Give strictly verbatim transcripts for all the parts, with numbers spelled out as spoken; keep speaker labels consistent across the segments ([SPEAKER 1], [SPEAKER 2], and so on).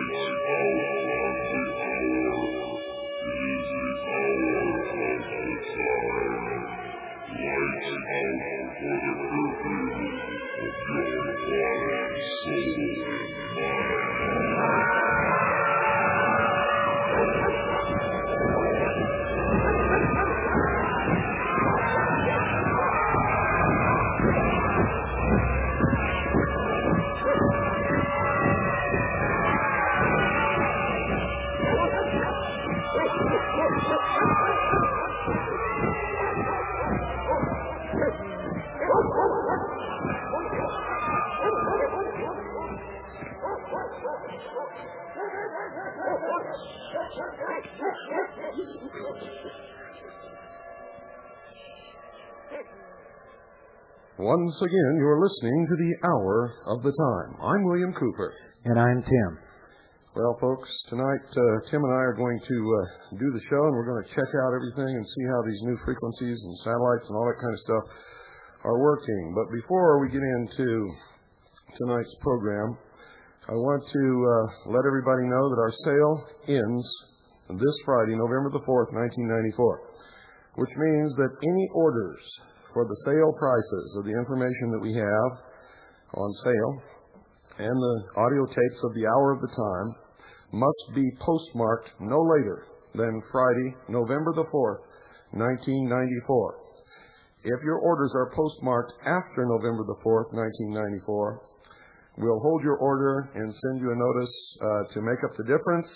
[SPEAKER 1] Once again, you're listening to the Hour of the Time. I'm William Cooper.
[SPEAKER 2] And I'm Tim.
[SPEAKER 1] Well, folks, tonight uh, Tim and I are going to uh, do the show, and we're going to check out everything and see how these new frequencies and satellites and all that kind of stuff are working. But before we get into tonight's program, I want to uh, let everybody know that our sale ends this Friday, November the fourth, nineteen ninety-four, which means that any orders for the sale prices of the information that we have on sale and the audio tapes of the Hour of the Time must be postmarked no later than Friday, November the fourth, nineteen ninety-four. If your orders are postmarked after November the fourth, nineteen ninety-four, we'll hold your order and send you a notice uh, to make up the difference,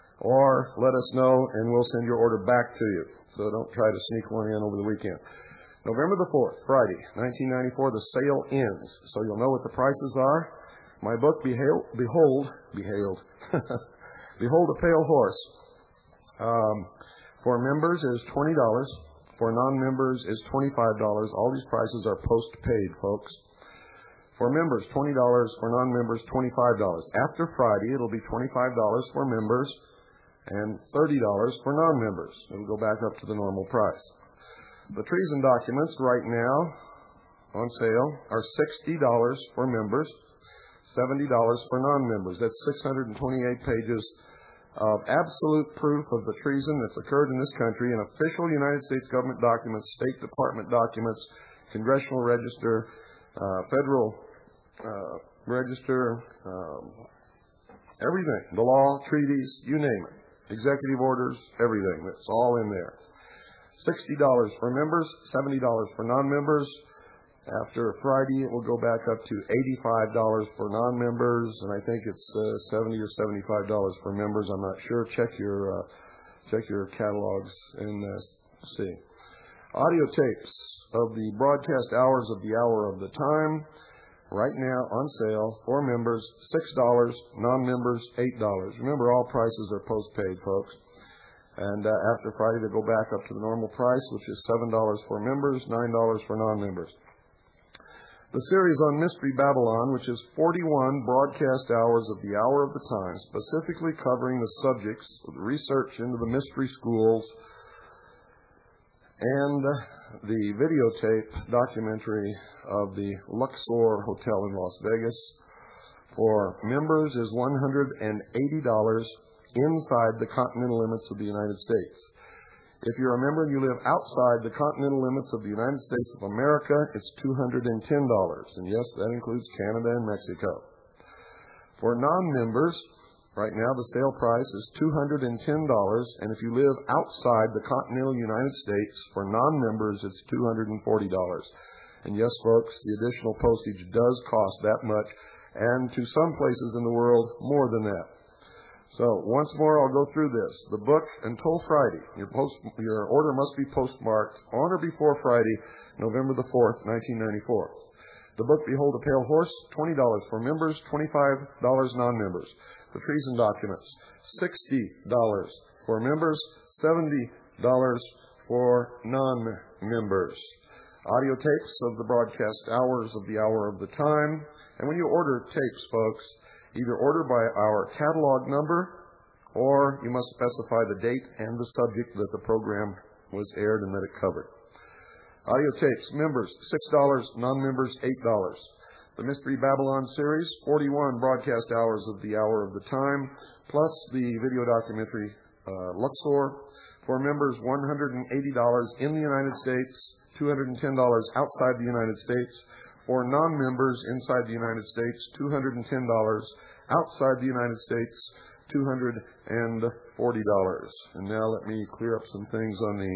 [SPEAKER 1] or let us know and we'll send your order back to you. So don't try to sneak one in over the weekend. November the fourth, Friday, nineteen ninety-four, the sale ends. So you'll know what the prices are. My book, Behold, Behold, Behold, Behold a Pale Horse, um, for members is twenty dollars. For non-members is twenty-five dollars. All these prices are post-paid, folks. For members, twenty dollars. For non-members, twenty-five dollars. After Friday, it'll be twenty-five dollars for members and thirty dollars for non-members. It'll go back up to the normal price. The treason documents right now on sale are sixty dollars for members, seventy dollars for non-members. That's six hundred twenty-eight pages of absolute proof of the treason that's occurred in this country in official United States government documents, State Department documents, Congressional Register, uh, Federal uh, Register, um, everything. The law, treaties, you name it. Executive orders, everything. That's all in there. sixty dollars for members, seventy dollars for non-members. After Friday, it will go back up to eighty-five dollars for non-members, and I think it's uh, seventy dollars or seventy-five dollars for members. I'm not sure. Check your uh, check your catalogs and uh, see. Audio tapes of the broadcast hours of the Hour of the Time, right now on sale for members, six dollars, non-members, eight dollars. Remember, all prices are post-paid, folks. And uh, after Friday, they go back up to the normal price, which is seven dollars for members, nine dollars for non-members. The series on Mystery Babylon, which is forty-one broadcast hours of the Hour of the Time, specifically covering the subjects of the research into the mystery schools and the videotape documentary of the Luxor Hotel in Las Vegas, for members is one hundred eighty dollars inside the continental limits of the United States. If you're a member and you live outside the continental limits of the United States of America, it's two hundred ten dollars. And yes, that includes Canada and Mexico. For non-members, right now the sale price is two hundred ten dollars. And if you live outside the continental United States, for non-members, it's two hundred forty dollars. And yes, folks, the additional postage does cost that much. And to some places in the world, more than that. So, once more, I'll go through this. The book, until Friday, your, post, your order must be postmarked on or before Friday, November the fourth, nineteen ninety-four. The book, Behold a Pale Horse, twenty dollars for members, twenty-five dollars non-members. The treason documents, sixty dollars for members, seventy dollars for non-members. Audio tapes of the broadcast hours of the Hour of the Time. And when you order tapes, folks, either order by our catalog number, or you must specify the date and the subject that the program was aired and that it covered. Audio tapes, members, six dollars, non-members, eight dollars. the Mystery Babylon series, forty-one broadcast hours of the Hour of the Time, plus the video documentary uh, Luxor. For members, one hundred eighty dollars in the United States, two hundred ten dollars outside the United States. For non-members inside the United States, two hundred ten dollars. Outside the United States, two hundred forty dollars. And now let me clear up some things on the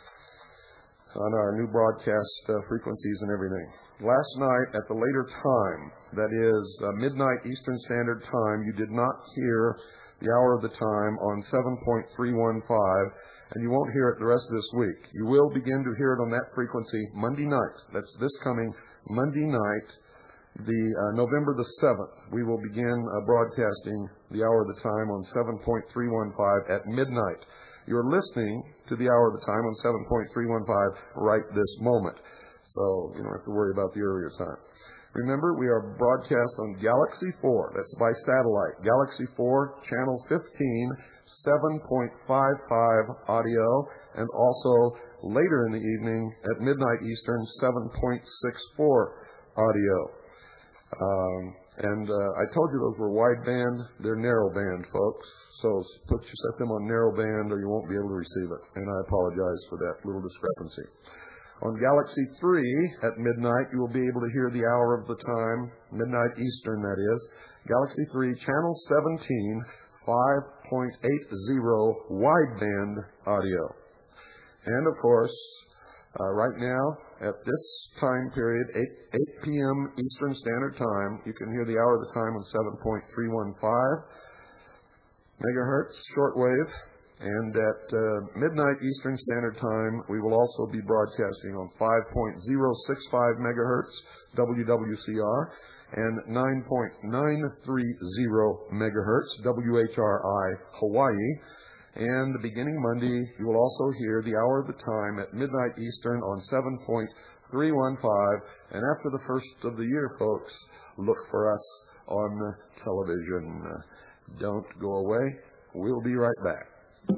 [SPEAKER 1] on our new broadcast uh, frequencies and everything. Last night at the later time, that is uh, midnight Eastern Standard Time, you did not hear the Hour of the Time on seven point three one five, and you won't hear it the rest of this week. You will begin to hear it on that frequency Monday night. That's this coming Monday night, the uh, November the seventh. We will begin uh, broadcasting the Hour of the Time on seven point three one five at midnight. You're listening to the Hour of the Time on seven point three one five right this moment. So you don't have to worry about the earlier time. Remember, we are broadcast on Galaxy four. That's by satellite. Galaxy four, channel fifteen, seven point five five audio, and also later in the evening at midnight Eastern, seven point six four audio. Um, and uh, I told you those were wideband. They're narrowband, folks. So put you set them on narrowband or you won't be able to receive it. And I apologize for that little discrepancy. On Galaxy three at midnight, you will be able to hear the Hour of the Time, midnight Eastern, that is. Galaxy three, channel seventeen, five point eight zero wideband audio. And of course, uh, right now, at this time period, eight p.m. Eastern Standard Time, you can hear the Hour of the Time on seven point three one five megahertz shortwave. And at uh, midnight Eastern Standard Time, we will also be broadcasting on five point zero six five megahertz W W C R and nine point nine three zero megahertz W H R I Hawaii. And beginning Monday, you will also hear the Hour of the Time at midnight Eastern on seven point three one five. And after the first of the year, folks, look for us on television. Don't go away. We'll be right back.
[SPEAKER 2] Come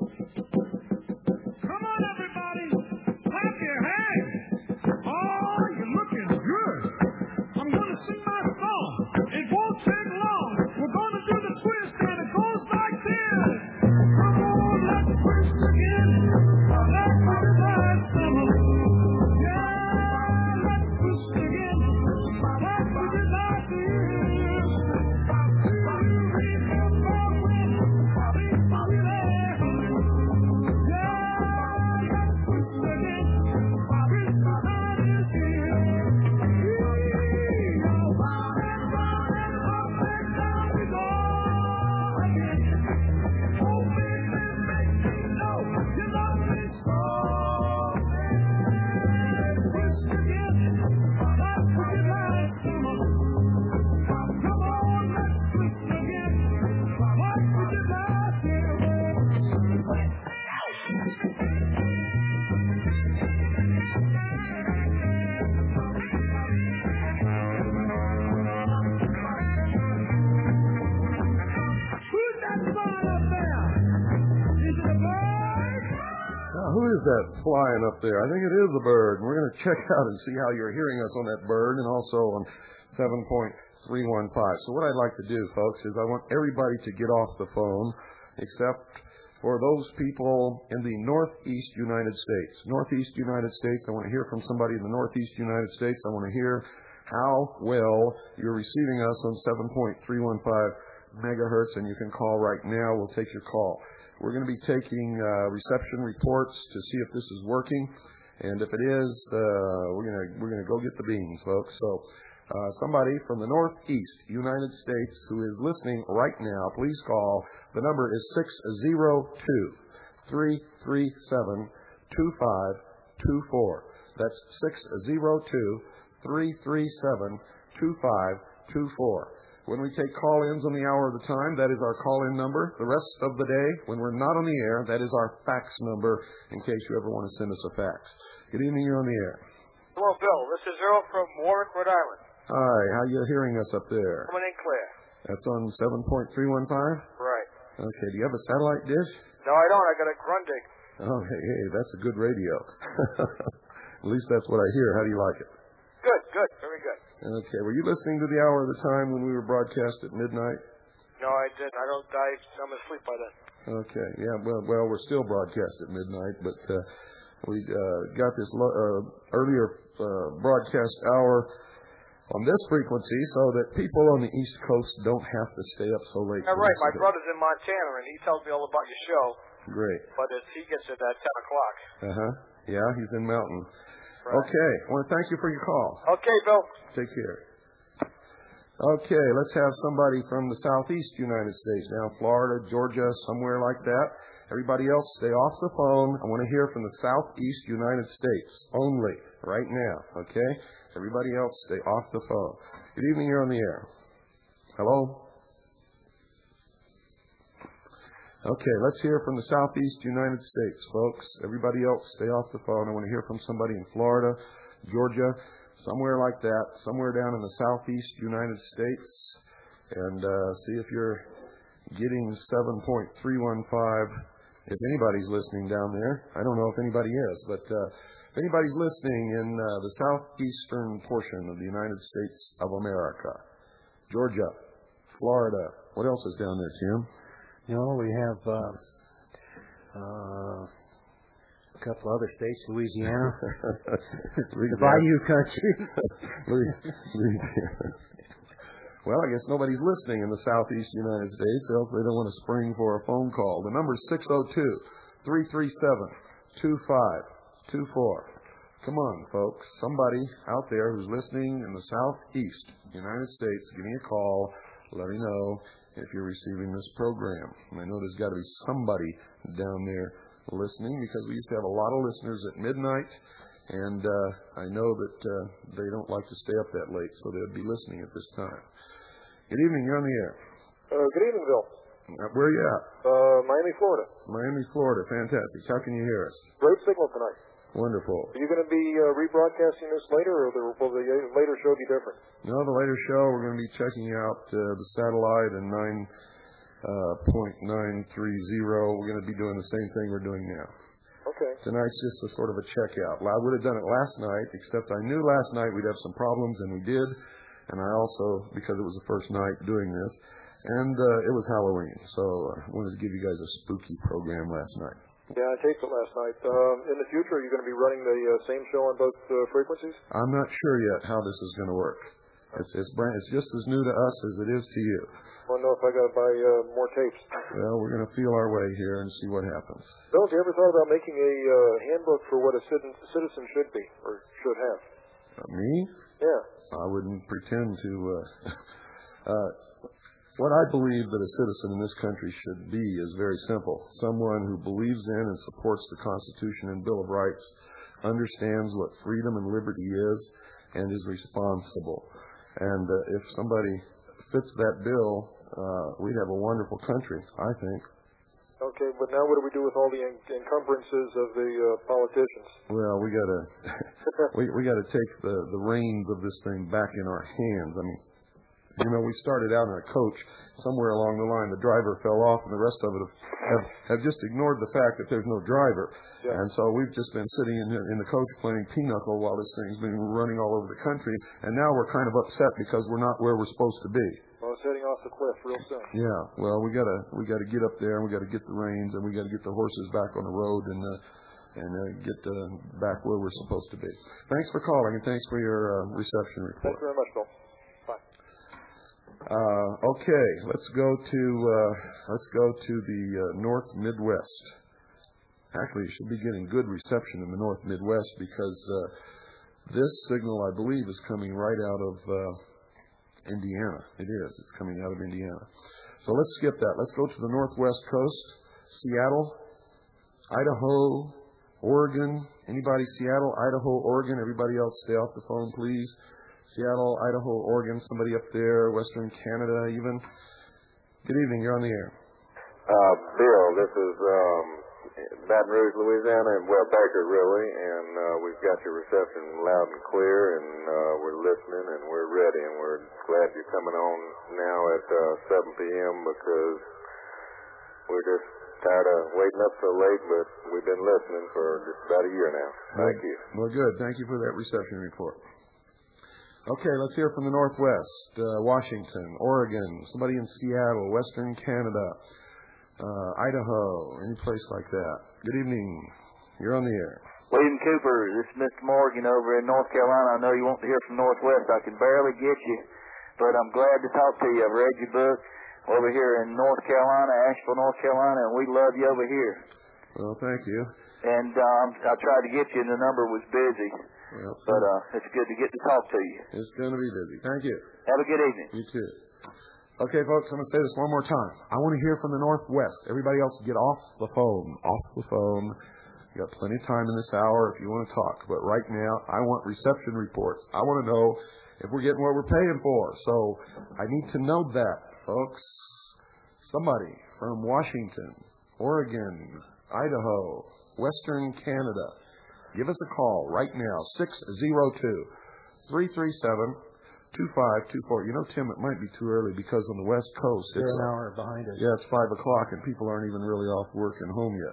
[SPEAKER 2] on, everybody. Clap your hands. Oh, you're looking good. I'm going to sing my song. It won't take long. We're going to do the twist, and it goes like this. Come on, let's twist again. Let's do it like summer. Yeah, let's twist again. Let's do it like this.
[SPEAKER 1] Who is that flying up there? I think it is a bird. We're going to check out and see how you're hearing us on that bird and also on seven point three one five. So what I'd like to do, folks, is I want everybody to get off the phone except for those people in the Northeast United States. Northeast United States, I want to hear from somebody in the Northeast United States. I want to hear how well you're receiving us on seven point three one five megahertz, and you can call right now. We'll take your call. We're going to be taking uh, reception reports to see if this is working, and if it is, uh, we're going to we're going to go get the beans, folks. So, uh, somebody from the Northeast United States who is listening right now, please call. The number is six zero two, three three seven, two five two four. That's six zero two, three three seven, two five two four. When we take call-ins on the Hour of the Time, that is our call-in number. The rest of the day, when we're not on the air, that is our fax number in case you ever want to send us a fax. Good evening, you're on the air.
[SPEAKER 3] Hello, Bill. This is Earl from Warwick, Rhode Island.
[SPEAKER 1] Hi, how you hearing us up there?
[SPEAKER 3] Coming in clear.
[SPEAKER 1] That's on seven point three one five?
[SPEAKER 3] Right.
[SPEAKER 1] Okay, do you have a satellite dish?
[SPEAKER 3] No, I don't. I got a Grundig.
[SPEAKER 1] Oh, hey, hey, that's a good radio. At least that's what I hear. How do you like it?
[SPEAKER 3] Good, good. Very good.
[SPEAKER 1] Okay. Were you listening to the hour of the time when we were broadcast at midnight?
[SPEAKER 3] No, I didn't. I don't. I, I'm asleep by then.
[SPEAKER 1] Okay. Yeah. Well, well, we're still broadcast at midnight, but uh, we uh, got this lo- uh, earlier uh, broadcast hour on this frequency so that people on the East Coast don't have to stay up so late.
[SPEAKER 3] Yeah, right. My brother's in Montana, and he tells me all about your show.
[SPEAKER 1] Great.
[SPEAKER 3] But it's, he gets it at ten o'clock.
[SPEAKER 1] Uh-huh. Yeah, he's in Mountain.
[SPEAKER 3] Right.
[SPEAKER 1] Okay. I want to thank you for your call.
[SPEAKER 3] Okay, Bill.
[SPEAKER 1] Take care. Okay, let's have somebody from the southeast United States now, Florida, Georgia, somewhere like that. Everybody else, stay off the phone. I want to hear from the southeast United States only right now, okay? Everybody else, stay off the phone. Good evening, you're on the air. Hello? Okay, let's hear from the southeast United States, folks. Everybody else, stay off the phone. I want to hear from somebody in Florida, Georgia, somewhere like that, somewhere down in the southeast United States, and uh, see if you're getting seven point three one five, if anybody's listening down there. I don't know if anybody is, but uh, if anybody's listening in uh, the southeastern portion of the United States of America, Georgia, Florida, what else is down there, Tim?
[SPEAKER 4] You know, we have uh, uh, a couple other states, Louisiana, the Bayou Country.
[SPEAKER 1] Well, I guess nobody's listening in the southeast United States, else they don't want to spring for a phone call. The number's six oh two, three three seven, two five two four. Come on, folks. Somebody out there who's listening in the southeast United States, give me a call. Let me know if you're receiving this program. And I know there's got to be somebody down there listening, because we used to have a lot of listeners at midnight, and uh, I know that uh, they don't like to stay up that late, so they'd be listening at this time. Good evening, you're on the air.
[SPEAKER 5] Uh, good evening, Bill.
[SPEAKER 1] Uh, where are you at?
[SPEAKER 5] Uh, Miami, Florida.
[SPEAKER 1] Miami, Florida. Fantastic. How can you hear us?
[SPEAKER 5] Great signal tonight.
[SPEAKER 1] Wonderful.
[SPEAKER 5] Are you going to be uh, rebroadcasting this later, or the, will the later show be different?
[SPEAKER 1] No, the later show, we're going to be checking out uh, the satellite and nine point nine three zero. We're going to be doing the same thing we're doing now.
[SPEAKER 5] Okay.
[SPEAKER 1] Tonight's just a sort of a checkout. Well, I would have done it last night, except I knew last night we'd have some problems, and we did. And I also, because it was the first night doing this, and uh, it was Halloween, so I wanted to give you guys a spooky program last night.
[SPEAKER 5] Yeah, I taped it last night. Um, in the future, are you going to be running the uh, same show on both uh, frequencies?
[SPEAKER 1] I'm not sure yet how this is going to work. It's it's, brand, it's just as new to us as it is to you.
[SPEAKER 5] I want to know if I got to buy uh, more tapes.
[SPEAKER 1] Well, we're going to feel our way here and see what happens.
[SPEAKER 5] Bill, have you ever thought about making a uh, handbook for what a citizen, citizen should be or should have?
[SPEAKER 1] Uh, me?
[SPEAKER 5] Yeah.
[SPEAKER 1] I wouldn't pretend to. Uh, uh, what I believe that a citizen in this country should be is very simple. Someone who believes in and supports the Constitution and Bill of Rights, understands what freedom and liberty is, and is responsible. And uh, if somebody fits that bill, uh, we'd have a wonderful country, I think.
[SPEAKER 5] Okay, but now what do we do with all the en- encumbrances of the uh, politicians?
[SPEAKER 1] Well, we got to we we got to take the the reins of this thing back in our hands. I mean, you know, we started out in a coach. Somewhere along the line, the driver fell off, and the rest of it have have, have just ignored the fact that there's no driver.
[SPEAKER 5] Yeah.
[SPEAKER 1] And so we've just been sitting in in the coach playing pinochle while this thing's been running all over the country. And now we're kind of upset because we're not where we're supposed to be.
[SPEAKER 5] Well, it's heading off the cliff real soon.
[SPEAKER 1] Yeah, well, we gotta we gotta get up there, and we gotta get the reins, and we gotta get the horses back on the road, and uh, and uh, get uh, back where we're supposed to be. Thanks for calling, and thanks for your uh, reception report.
[SPEAKER 5] Thank you very much, Bill. Bye.
[SPEAKER 1] Uh, okay, let's go to uh, let's go to the uh, North Midwest. Actually, you should be getting good reception in the North Midwest, because uh, this signal, I believe, is coming right out of Uh, Indiana. It is. It's coming out of Indiana. So let's skip that. Let's go to the northwest coast. Seattle, Idaho, Oregon. Anybody? Seattle, Idaho, Oregon. Everybody else, stay off the phone, please. Seattle, Idaho, Oregon. Somebody up there. Western Canada, even. Good evening. You're on the air.
[SPEAKER 6] Uh, Bill, this is um, Baton Rouge, Louisiana, and well, Baker, really, and uh, we've got your reception loud and clear, and uh, we're listening, and we're ready, and we're glad you're coming on now at uh, seven p.m. because we're just tired of waiting up so late, but we've been listening for just about a year now. Thank you.
[SPEAKER 1] Well, good. Thank you for that reception report. Okay, let's hear from the Northwest, uh, Washington, Oregon, somebody in Seattle, Western Canada, uh, Idaho, any place like that. Good evening. You're on the air.
[SPEAKER 7] William Cooper, this is Mister Morgan over in North Carolina. I know you want to hear from Northwest. I can barely get you, but I'm glad to talk to you. I've read your book over here in North Carolina, Asheville, North Carolina, and we love you over here.
[SPEAKER 1] Well, thank you.
[SPEAKER 7] And um, I tried to get you, and the number was busy.
[SPEAKER 1] Well,
[SPEAKER 7] but uh, it's good to get to talk to you.
[SPEAKER 1] It's going to be busy. Thank you.
[SPEAKER 7] Have a good evening.
[SPEAKER 1] You too. Okay, folks, I'm going to say this one more time. I want to hear from the Northwest. Everybody else, get off the phone. Off the phone. You got plenty of time in this hour if you want to talk. But right now, I want reception reports. I want to know if we're getting what we're paying for. So I need to know that, folks. Somebody from Washington, Oregon, Idaho, Western Canada, give us a call right now, six oh two, three three seven, two five two four. You know, Tim, it might be too early because on the West Coast,
[SPEAKER 4] They're
[SPEAKER 1] it's
[SPEAKER 4] an hour behind us.
[SPEAKER 1] Yeah, it's five o'clock and people aren't even really off work and home yet.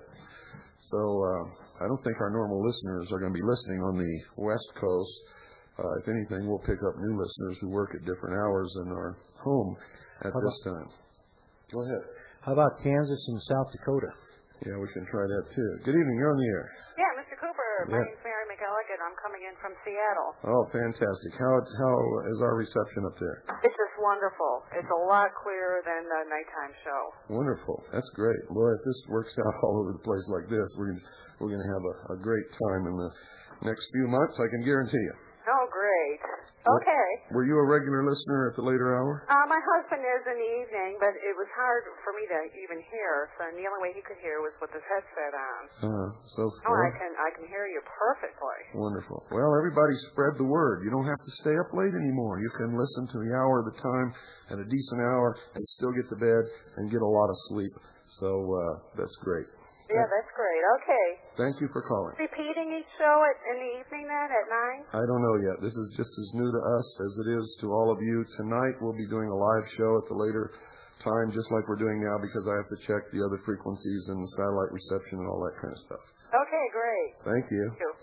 [SPEAKER 1] So uh, I don't think our normal listeners are going to be listening on the West Coast. Uh, if anything, we'll pick up new listeners who work at different hours and are home at
[SPEAKER 4] How
[SPEAKER 1] this
[SPEAKER 4] about,
[SPEAKER 1] time. Go ahead.
[SPEAKER 4] How about Kansas and South Dakota?
[SPEAKER 1] Yeah, we can try that too. Good evening. You're on the air.
[SPEAKER 8] Yeah, Mister Cooper. My
[SPEAKER 1] Yeah.
[SPEAKER 8] name's Mary McElligott. I'm coming in from Seattle.
[SPEAKER 1] Oh, fantastic. How how is our reception up there?
[SPEAKER 8] It's just wonderful. It's a lot clearer than the nighttime show.
[SPEAKER 1] Wonderful. That's great. Boy, if this works out all over the place like this, we're gonna, we're going to have a, a great time in the next few months, I can guarantee you.
[SPEAKER 8] Oh, great. Okay.
[SPEAKER 1] Were you a regular listener at the later hour?
[SPEAKER 8] Uh, my husband is in the evening, but it was hard for me to even hear, so the only way he could hear was with his headset on.
[SPEAKER 1] Uh, so
[SPEAKER 8] Oh, I can I can hear you perfectly.
[SPEAKER 1] Wonderful. Well, everybody spread the word. You don't have to stay up late anymore. You can listen to the hour at a time at a decent hour and still get to bed and get a lot of sleep. So uh, that's great.
[SPEAKER 8] Yeah, that's great. Okay.
[SPEAKER 1] Thank you for calling.
[SPEAKER 8] Repeating each show at, in the evening then at nine?
[SPEAKER 1] I don't know yet. This is just as new to us as it is to all of you. Tonight we'll be doing a live show at the later time, just like we're doing now, because I have to check the other frequencies and the satellite reception and all that kind of stuff.
[SPEAKER 8] Okay, great.
[SPEAKER 1] Thank you.
[SPEAKER 8] Thank you.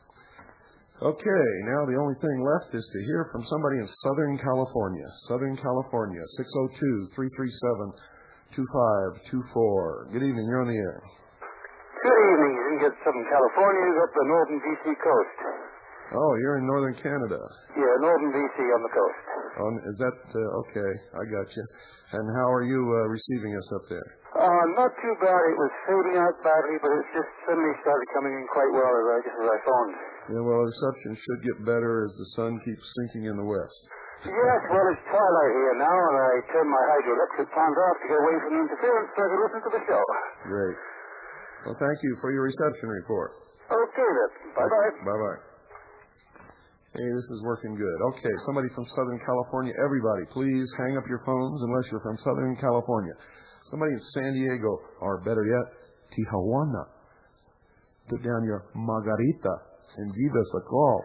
[SPEAKER 1] Okay, now the only thing left is to hear from somebody in Southern California. Southern California, six oh two, three three seven, two five two four. Good evening. You're on the air.
[SPEAKER 7] Good evening. You can get some Californians up the northern B C coast.
[SPEAKER 1] Oh, you're in northern Canada.
[SPEAKER 7] Yeah, northern B C on the coast.
[SPEAKER 1] Um, is that, uh, okay, I got you. And how are you uh, receiving us up there?
[SPEAKER 7] Uh, not too bad. It was fading out badly, but it's just suddenly started coming in quite well, as I, just as I found.
[SPEAKER 1] Yeah, well, reception should get better as the sun keeps sinking in the west.
[SPEAKER 7] Yes, well, it's twilight here now, and I turned my hydroelectric plant off to get away from the interference so I could listen to the show.
[SPEAKER 1] Great. Well, thank you for your reception report.
[SPEAKER 7] Okay, then. Bye-bye.
[SPEAKER 1] Bye-bye. Hey, this is working good. Okay, somebody from Southern California. Everybody, please hang up your phones unless you're from Southern California. Somebody in San Diego, or better yet, Tijuana. Put down your margarita and give us a call.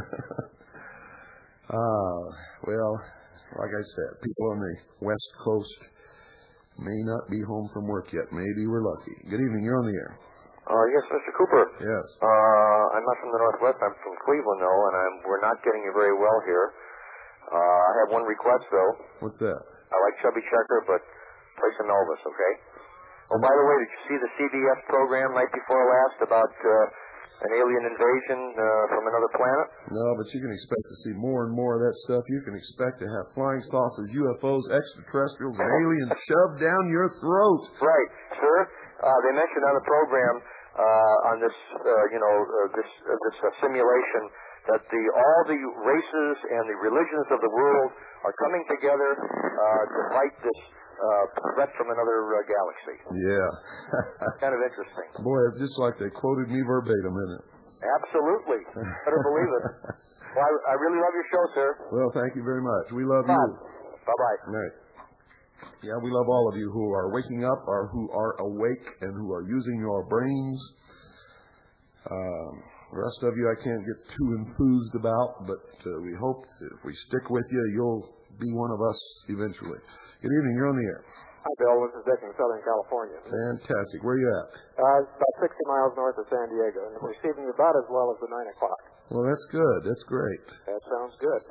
[SPEAKER 1] uh, well, like I said, people on the West Coast may not be home from work yet. Maybe we're lucky. Good evening. You're on the air.
[SPEAKER 6] Uh, yes, Mister Cooper.
[SPEAKER 1] Yes.
[SPEAKER 6] Uh, I'm not from the Northwest. I'm from Cleveland, though, and I'm, we're not getting you very well here. Uh, I have one request, though.
[SPEAKER 1] What's that?
[SPEAKER 6] I like Chubby Checker, but play some Elvis, okay? Oh, by the way, did you see the C B S program night before last about uh, an alien invasion uh, from another planet?
[SPEAKER 1] No, but you can expect to see more and more of that stuff. You can expect to have flying saucers, U F Os, extraterrestrials, and aliens shoved down your throat.
[SPEAKER 6] Right, sir. Uh, they mentioned on the program uh, on this, uh, you know, uh, this uh, this uh, simulation that the all the races and the religions of the world are coming together uh, to fight this uh, threat from another uh, galaxy.
[SPEAKER 1] Yeah.
[SPEAKER 6] Kind of interesting.
[SPEAKER 1] Boy, it's just like they quoted me verbatim, isn't it?
[SPEAKER 6] Absolutely. Better believe it. Well, I, I really love your show, sir.
[SPEAKER 1] Well, thank you very much. We love
[SPEAKER 6] Bye.
[SPEAKER 1] you.
[SPEAKER 6] Bye-bye.
[SPEAKER 1] Right. Yeah, we love all of you who are waking up or who are awake and who are using your brains. Um, the rest of you I can't get too enthused about, but uh, we hope that if we stick with you, you'll be one of us eventually. Good evening. You're on the air.
[SPEAKER 5] Hi, Bill. This is Dick in Southern California.
[SPEAKER 1] Fantastic. Where are you at?
[SPEAKER 5] Uh, it's about sixty miles north of San Diego, and we're receiving about as well as the nine o'clock.
[SPEAKER 1] Well, that's good. That's great.
[SPEAKER 5] That sounds good.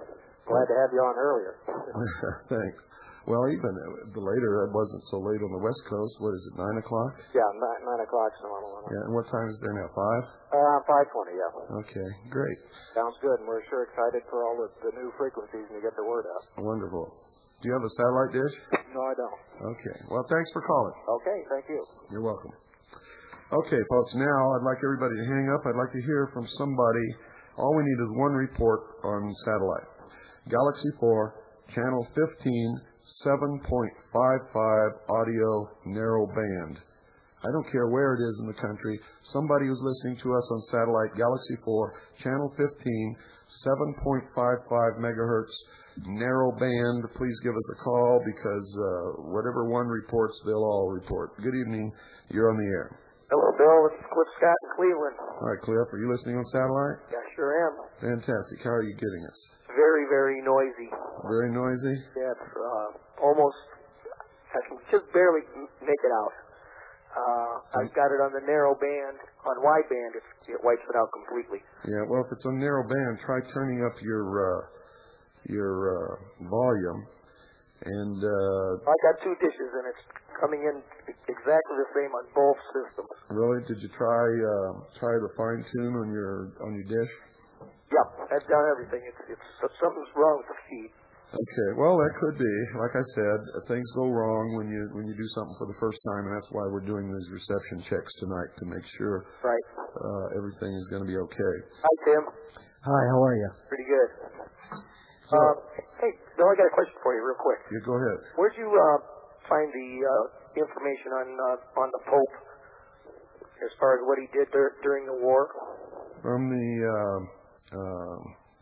[SPEAKER 5] Glad to have you on earlier.
[SPEAKER 1] Thanks. Well, even the later, it wasn't so late on the West Coast. What is it, nine o'clock?
[SPEAKER 5] Yeah, nine, nine o'clock's normal.
[SPEAKER 1] Yeah, and what time is it there now, five?
[SPEAKER 5] Uh, five twenty, yeah.
[SPEAKER 1] Okay, great.
[SPEAKER 5] Sounds good, and we're sure excited for all the, the new frequencies and to get the word out.
[SPEAKER 1] Wonderful. Do you have a satellite dish?
[SPEAKER 5] No, I don't.
[SPEAKER 1] Okay. Well, thanks for calling.
[SPEAKER 5] Okay, thank you.
[SPEAKER 1] You're welcome. Okay, folks, now I'd like everybody to hang up. I'd like to hear from somebody. All we need is one report on satellite. Galaxy four, channel fifteen, seven point five five audio narrow band. I don't care where it is in the country. Somebody who's listening to us on satellite, Galaxy four, channel fifteen, seven point five five megahertz, narrow band, please give us a call because uh, whatever one reports, they'll all report. Good evening. You're on the air.
[SPEAKER 5] Hello, Bill. This is Cliff Scott in Cleveland.
[SPEAKER 1] All right, Cliff, are you listening on satellite?
[SPEAKER 5] Yeah, sure am.
[SPEAKER 1] Fantastic. How are you getting us?
[SPEAKER 5] Very, very noisy.
[SPEAKER 1] Very noisy?
[SPEAKER 5] Yeah, it's uh, almost, I can just barely make it out. Uh, I've got it on the narrow band. On wideband, it, it wipes it out completely.
[SPEAKER 1] Yeah, well, if it's on narrow band, try turning up your uh, your uh, volume. And uh,
[SPEAKER 5] I got two dishes, and it's coming in exactly the same on both systems.
[SPEAKER 1] Really? Did you try uh, try the fine tune on your on your dish?
[SPEAKER 5] Yep, I've done everything. It's it's something's wrong with the feed.
[SPEAKER 1] Okay, well that could be. Like I said, things go wrong when you when you do something for the first time, and that's why we're doing these reception checks tonight to make sure
[SPEAKER 5] right
[SPEAKER 1] uh, everything is going to be okay.
[SPEAKER 5] Hi, Tim.
[SPEAKER 4] Hi, how are you?
[SPEAKER 5] Pretty good.
[SPEAKER 1] So,
[SPEAKER 5] uh, hey, Bill, I got a question for you, real quick.
[SPEAKER 1] You go ahead.
[SPEAKER 5] Where'd you uh, find the uh, information on uh, on the Pope as far as what he did dur- during the war?
[SPEAKER 1] From the. Uh, Uh,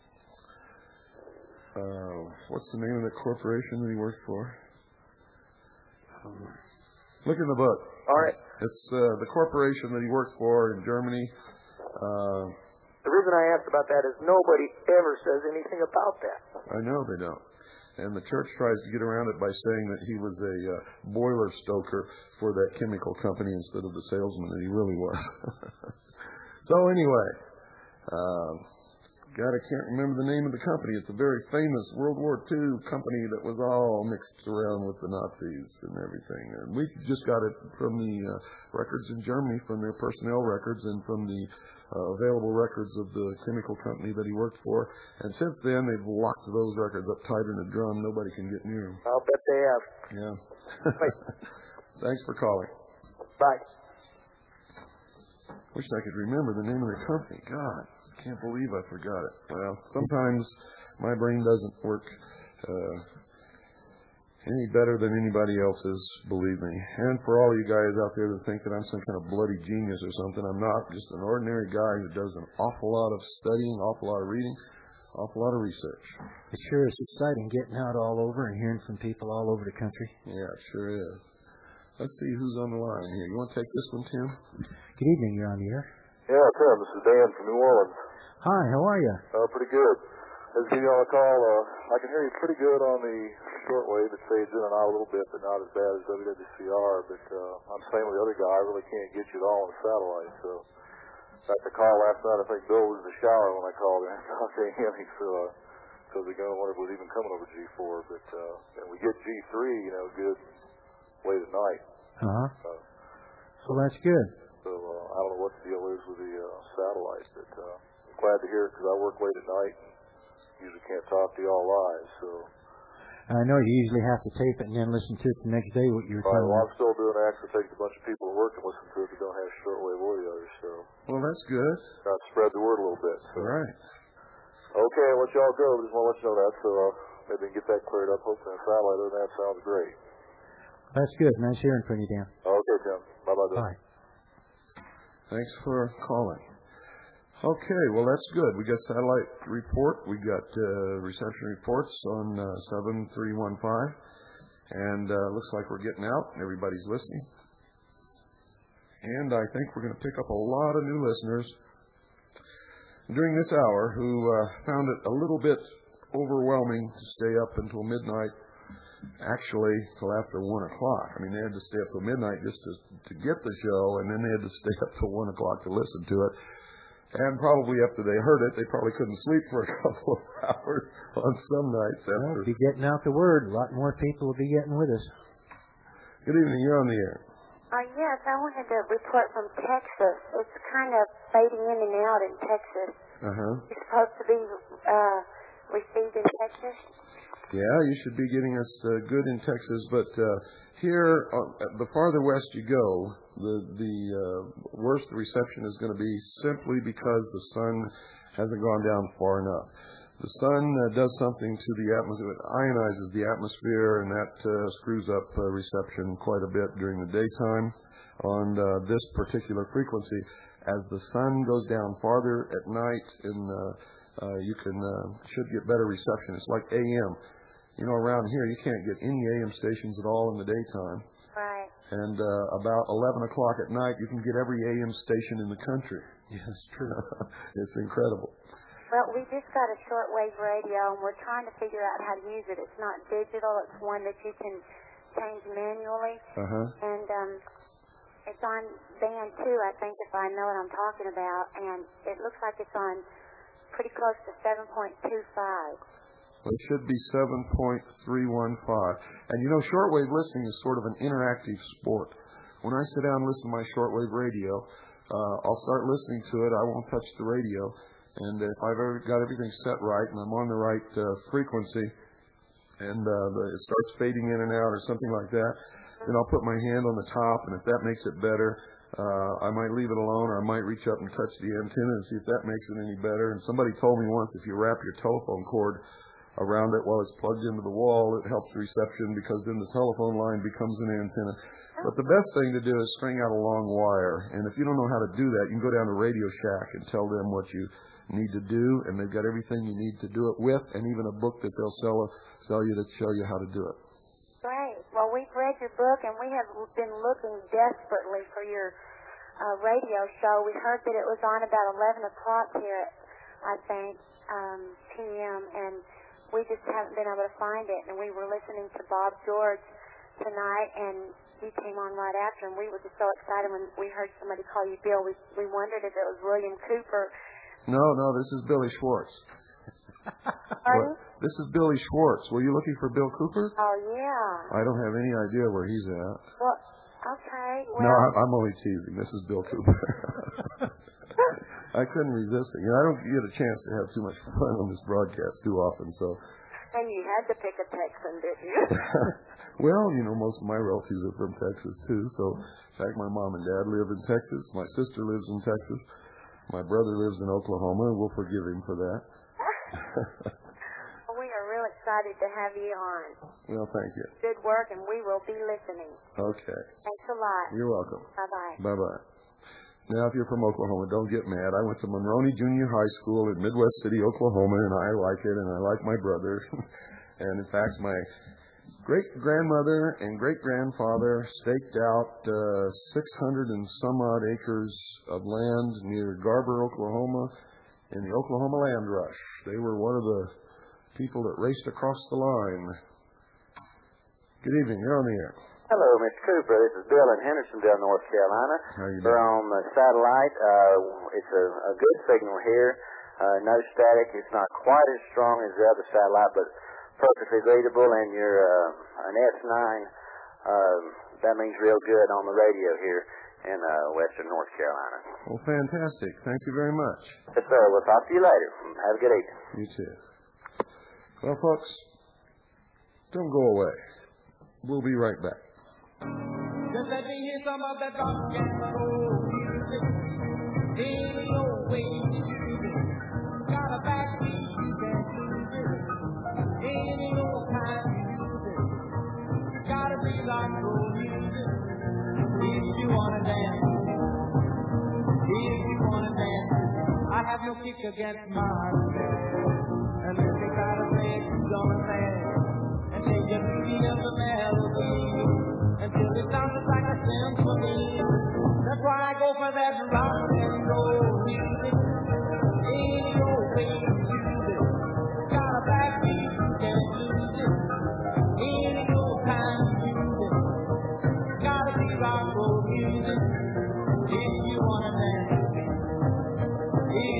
[SPEAKER 1] uh, what's the name of the corporation that he worked for? Um, look in the book.
[SPEAKER 5] All right.
[SPEAKER 1] It's uh, the corporation that he worked for in Germany. Uh,
[SPEAKER 5] the reason I asked about that is nobody ever says anything about that.
[SPEAKER 1] I know they don't. And the church tries to get around it by saying that he was a uh, boiler stoker for that chemical company instead of the salesman that he really was. So anyway, uh, God, I can't remember the name of the company. It's a very famous World War Two company that was all mixed around with the Nazis and everything. And we just got it from the uh, records in Germany, from their personnel records, and from the uh, available records of the chemical company that he worked for. And since then, they've locked those records up tight in a drum. Nobody can get near them.
[SPEAKER 5] I'll bet they have.
[SPEAKER 1] Yeah. Thanks for calling.
[SPEAKER 5] Bye.
[SPEAKER 1] Wish I could remember the name of the company. God. Can't believe I forgot it. Well, sometimes my brain doesn't work uh, any better than anybody else's, believe me. And for all you guys out there that think that I'm some kind of bloody genius or something, I'm not. I'm just an ordinary guy who does an awful lot of studying, awful lot of reading, awful lot of research.
[SPEAKER 4] It sure is exciting getting out all over and hearing from people all over the country.
[SPEAKER 1] Yeah, it sure is. Let's see who's on the line here. You want to take this one, Tim?
[SPEAKER 4] Good evening. You're on the air.
[SPEAKER 6] Yeah, Tim. This is Dan from New Orleans.
[SPEAKER 4] Hi, how are you?
[SPEAKER 6] Uh, pretty good. As you on the call, uh, I can hear you pretty good on the shortwave. It fades in and out a little bit, but not as bad as W W C R. But uh, I'm saying with the other guy, I really can't get you at all on the satellite. So got the call last night. I think Bill was in the shower when I called in. Okay, him. So uh, so we going to wonder if it was even coming over G four. But uh, and we get G three, you know, good late at night.
[SPEAKER 4] Uh-huh.
[SPEAKER 6] Uh,
[SPEAKER 4] Well, that's good.
[SPEAKER 6] So uh, I don't know what the deal is with the uh, satellite, but uh, I'm glad to hear it because I work late at night and usually can't talk to you all live. So
[SPEAKER 4] I know you usually have to tape it and then listen to it the next day. What you were
[SPEAKER 6] all right,
[SPEAKER 4] telling
[SPEAKER 6] well,
[SPEAKER 4] me.
[SPEAKER 6] I'm still doing it. Actually, takes a bunch of people to work and listen to it that don't have shortwave audio. So
[SPEAKER 1] Well, that's good.
[SPEAKER 6] got to spread the word a little bit. So.
[SPEAKER 1] All right.
[SPEAKER 6] Okay, I'll let y'all go. Just want to let you know that. So uh, maybe we can get that cleared up. Hopefully, the satellite. Other than that, sounds great.
[SPEAKER 4] That's good. Nice hearing from you, Dan.
[SPEAKER 6] Okay, Tim. Bye bye.
[SPEAKER 4] Bye.
[SPEAKER 1] Thanks for calling. Okay, well, that's good. We got satellite report. We got uh, reception reports on uh, seven three one five. And uh, looks like we're getting out and everybody's listening. And I think we're going to pick up a lot of new listeners during this hour who uh, found it a little bit overwhelming to stay up until midnight. Actually, till after one o'clock. I mean, they had to stay up till midnight just to to get the show, and then they had to stay up till one o'clock to listen to it. And probably after they heard it, they probably couldn't sleep for a couple of hours on some nights. After.
[SPEAKER 4] Well, be getting out the word. A lot more people will be getting with us.
[SPEAKER 1] Good evening. You're on the air.
[SPEAKER 9] Uh, yes, I wanted to report from Texas. It's kind of fading in and out in Texas.
[SPEAKER 1] Uh-huh.
[SPEAKER 9] It's supposed to be uh, received in Texas.
[SPEAKER 1] Yeah, you should be getting us uh, good in Texas, but uh, here, uh, the farther west you go, the the uh, worse the reception is going to be, simply because the sun hasn't gone down far enough. The sun uh, does something to the atmosphere. It ionizes the atmosphere, and that uh, screws up uh, reception quite a bit during the daytime on uh, this particular frequency. As the sun goes down farther at night, in, uh, uh, you can uh, should get better reception. It's like A M. You know, around here, you can't get any A M stations at all in the daytime.
[SPEAKER 9] Right.
[SPEAKER 1] And uh, about eleven o'clock at night, you can get every A M station in the country.
[SPEAKER 4] Yes, true.
[SPEAKER 1] It's incredible.
[SPEAKER 9] Well, we just got a shortwave radio, and we're trying to figure out how to use it. It's not digital. It's one that you can change manually.
[SPEAKER 1] Uh-huh.
[SPEAKER 9] And um, it's on band two, I think, if I know what I'm talking about. And it looks like it's on pretty close to seven point two five.
[SPEAKER 1] Well, it should be seven point three one five. And, you know, shortwave listening is sort of an interactive sport. When I sit down and listen to my shortwave radio, uh, I'll start listening to it. I won't touch the radio. And if I've ever got everything set right and I'm on the right uh, frequency and uh, the, it starts fading in and out or something like that, then I'll put my hand on the top, and if that makes it better, uh, I might leave it alone, or I might reach up and touch the antenna and see if that makes it any better. And somebody told me once, if you wrap your telephone cord around it while it's plugged into the wall, it helps reception, because then the telephone line becomes an antenna. But the best thing to do is string out a long wire. And if you don't know how to do that, you can go down to Radio Shack and tell them what you need to do, and they've got everything you need to do it with, and even a book that they'll sell sell you to show you how to do it.
[SPEAKER 9] Great. Well, we've read your book, and we have been looking desperately for your uh, radio show. We heard that it was on about eleven o'clock here, I think, um, P M, and we just haven't been able to find it. And we were listening to Bob George tonight, and you came on right after, and we were just so excited when we heard somebody call you Bill. We we wondered if it was William Cooper.
[SPEAKER 1] No, no, this is Billy Schwartz.
[SPEAKER 9] Pardon?
[SPEAKER 1] This is Billy Schwartz. Were you looking for Bill Cooper?
[SPEAKER 9] Oh, yeah.
[SPEAKER 1] I don't have any idea where he's at.
[SPEAKER 9] Well, okay. Well,
[SPEAKER 1] no, I- I'm only teasing. This is Bill Cooper. I couldn't resist it. You know, I don't get a chance to have too much fun on this broadcast too often, so.
[SPEAKER 9] And you had to pick a Texan, didn't you?
[SPEAKER 1] Well, you know, most of my relatives are from Texas, too. So, in fact, my mom and dad live in Texas. My sister lives in Texas. My brother lives in Oklahoma. We'll forgive him for that.
[SPEAKER 9] We are real excited to have you on.
[SPEAKER 1] Well, thank you.
[SPEAKER 9] Good work, and we will be listening.
[SPEAKER 1] Okay.
[SPEAKER 9] Thanks a lot.
[SPEAKER 1] You're welcome.
[SPEAKER 9] Bye-bye.
[SPEAKER 1] Bye-bye. Now, if you're from Oklahoma, don't get mad. I went to Monroney Junior High School in Midwest City, Oklahoma, and I like it, and I like my brother. And, in fact, my great-grandmother and great-grandfather staked out uh, six hundred and some odd acres of land near Garber, Oklahoma, in the Oklahoma Land Rush. They were one of the people that raced across the line. Good evening. You're on the air.
[SPEAKER 10] Hello, Mister Cooper. This is Bill in Hendersonville, North Carolina.
[SPEAKER 1] How are you
[SPEAKER 10] We're
[SPEAKER 1] doing?
[SPEAKER 10] on the satellite. Uh, it's a, a good signal here. Uh, no static. It's not quite as strong as the other satellite, but perfectly readable. And you're uh, an S nine. Um, that means real good on the radio here in uh, western North Carolina.
[SPEAKER 1] Well, fantastic. Thank you very much.
[SPEAKER 10] Yes, sir. We'll talk to you later. Have a good evening.
[SPEAKER 1] You too. Well, folks, don't go away. We'll be right back.
[SPEAKER 2] Just let me hear some of that rock and roll music. Any old way you do it. Got a backbeat, you can't lose it. Any old time you use it. Gotta be rock and roll music. If you wanna dance, if you wanna dance, I have no kick against my and if you gotta play it, you gonna dance and change the beat of the melody until it sounds like a symphony. That's why I go for that rock and roll music. Any old way you use it. Got a backbeat, you can't lose it. Any old time you use it. Gotta be rock and roll music. If you wanna dance, if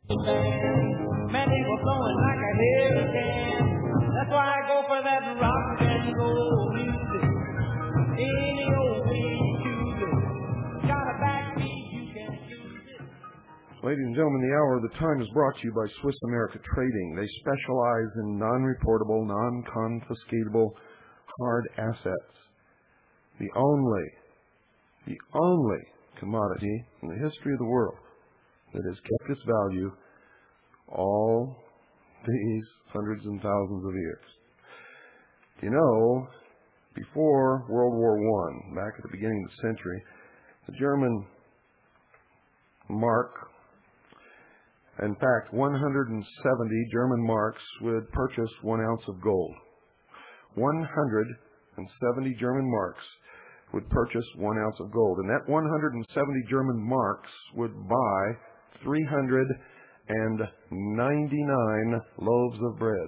[SPEAKER 2] Man, they were blowing like a hurricane. That's why I go for that rock and roll music. Any old way you choose it. Got a backbeat, you can use it.
[SPEAKER 1] Ladies and gentlemen, the hour of the time is brought to you by Swiss America Trading. They specialize in non-reportable, non-confiscatable hard assets. The only, the only commodity in the history of the world that has kept its value all these hundreds and thousands of years. You know, before World War One, back at the beginning of the century, the German mark, in fact, one hundred seventy German marks would purchase one ounce of gold. one hundred seventy German marks would purchase one ounce of gold. And that one hundred seventy German marks would buy three hundred ninety-nine loaves of bread.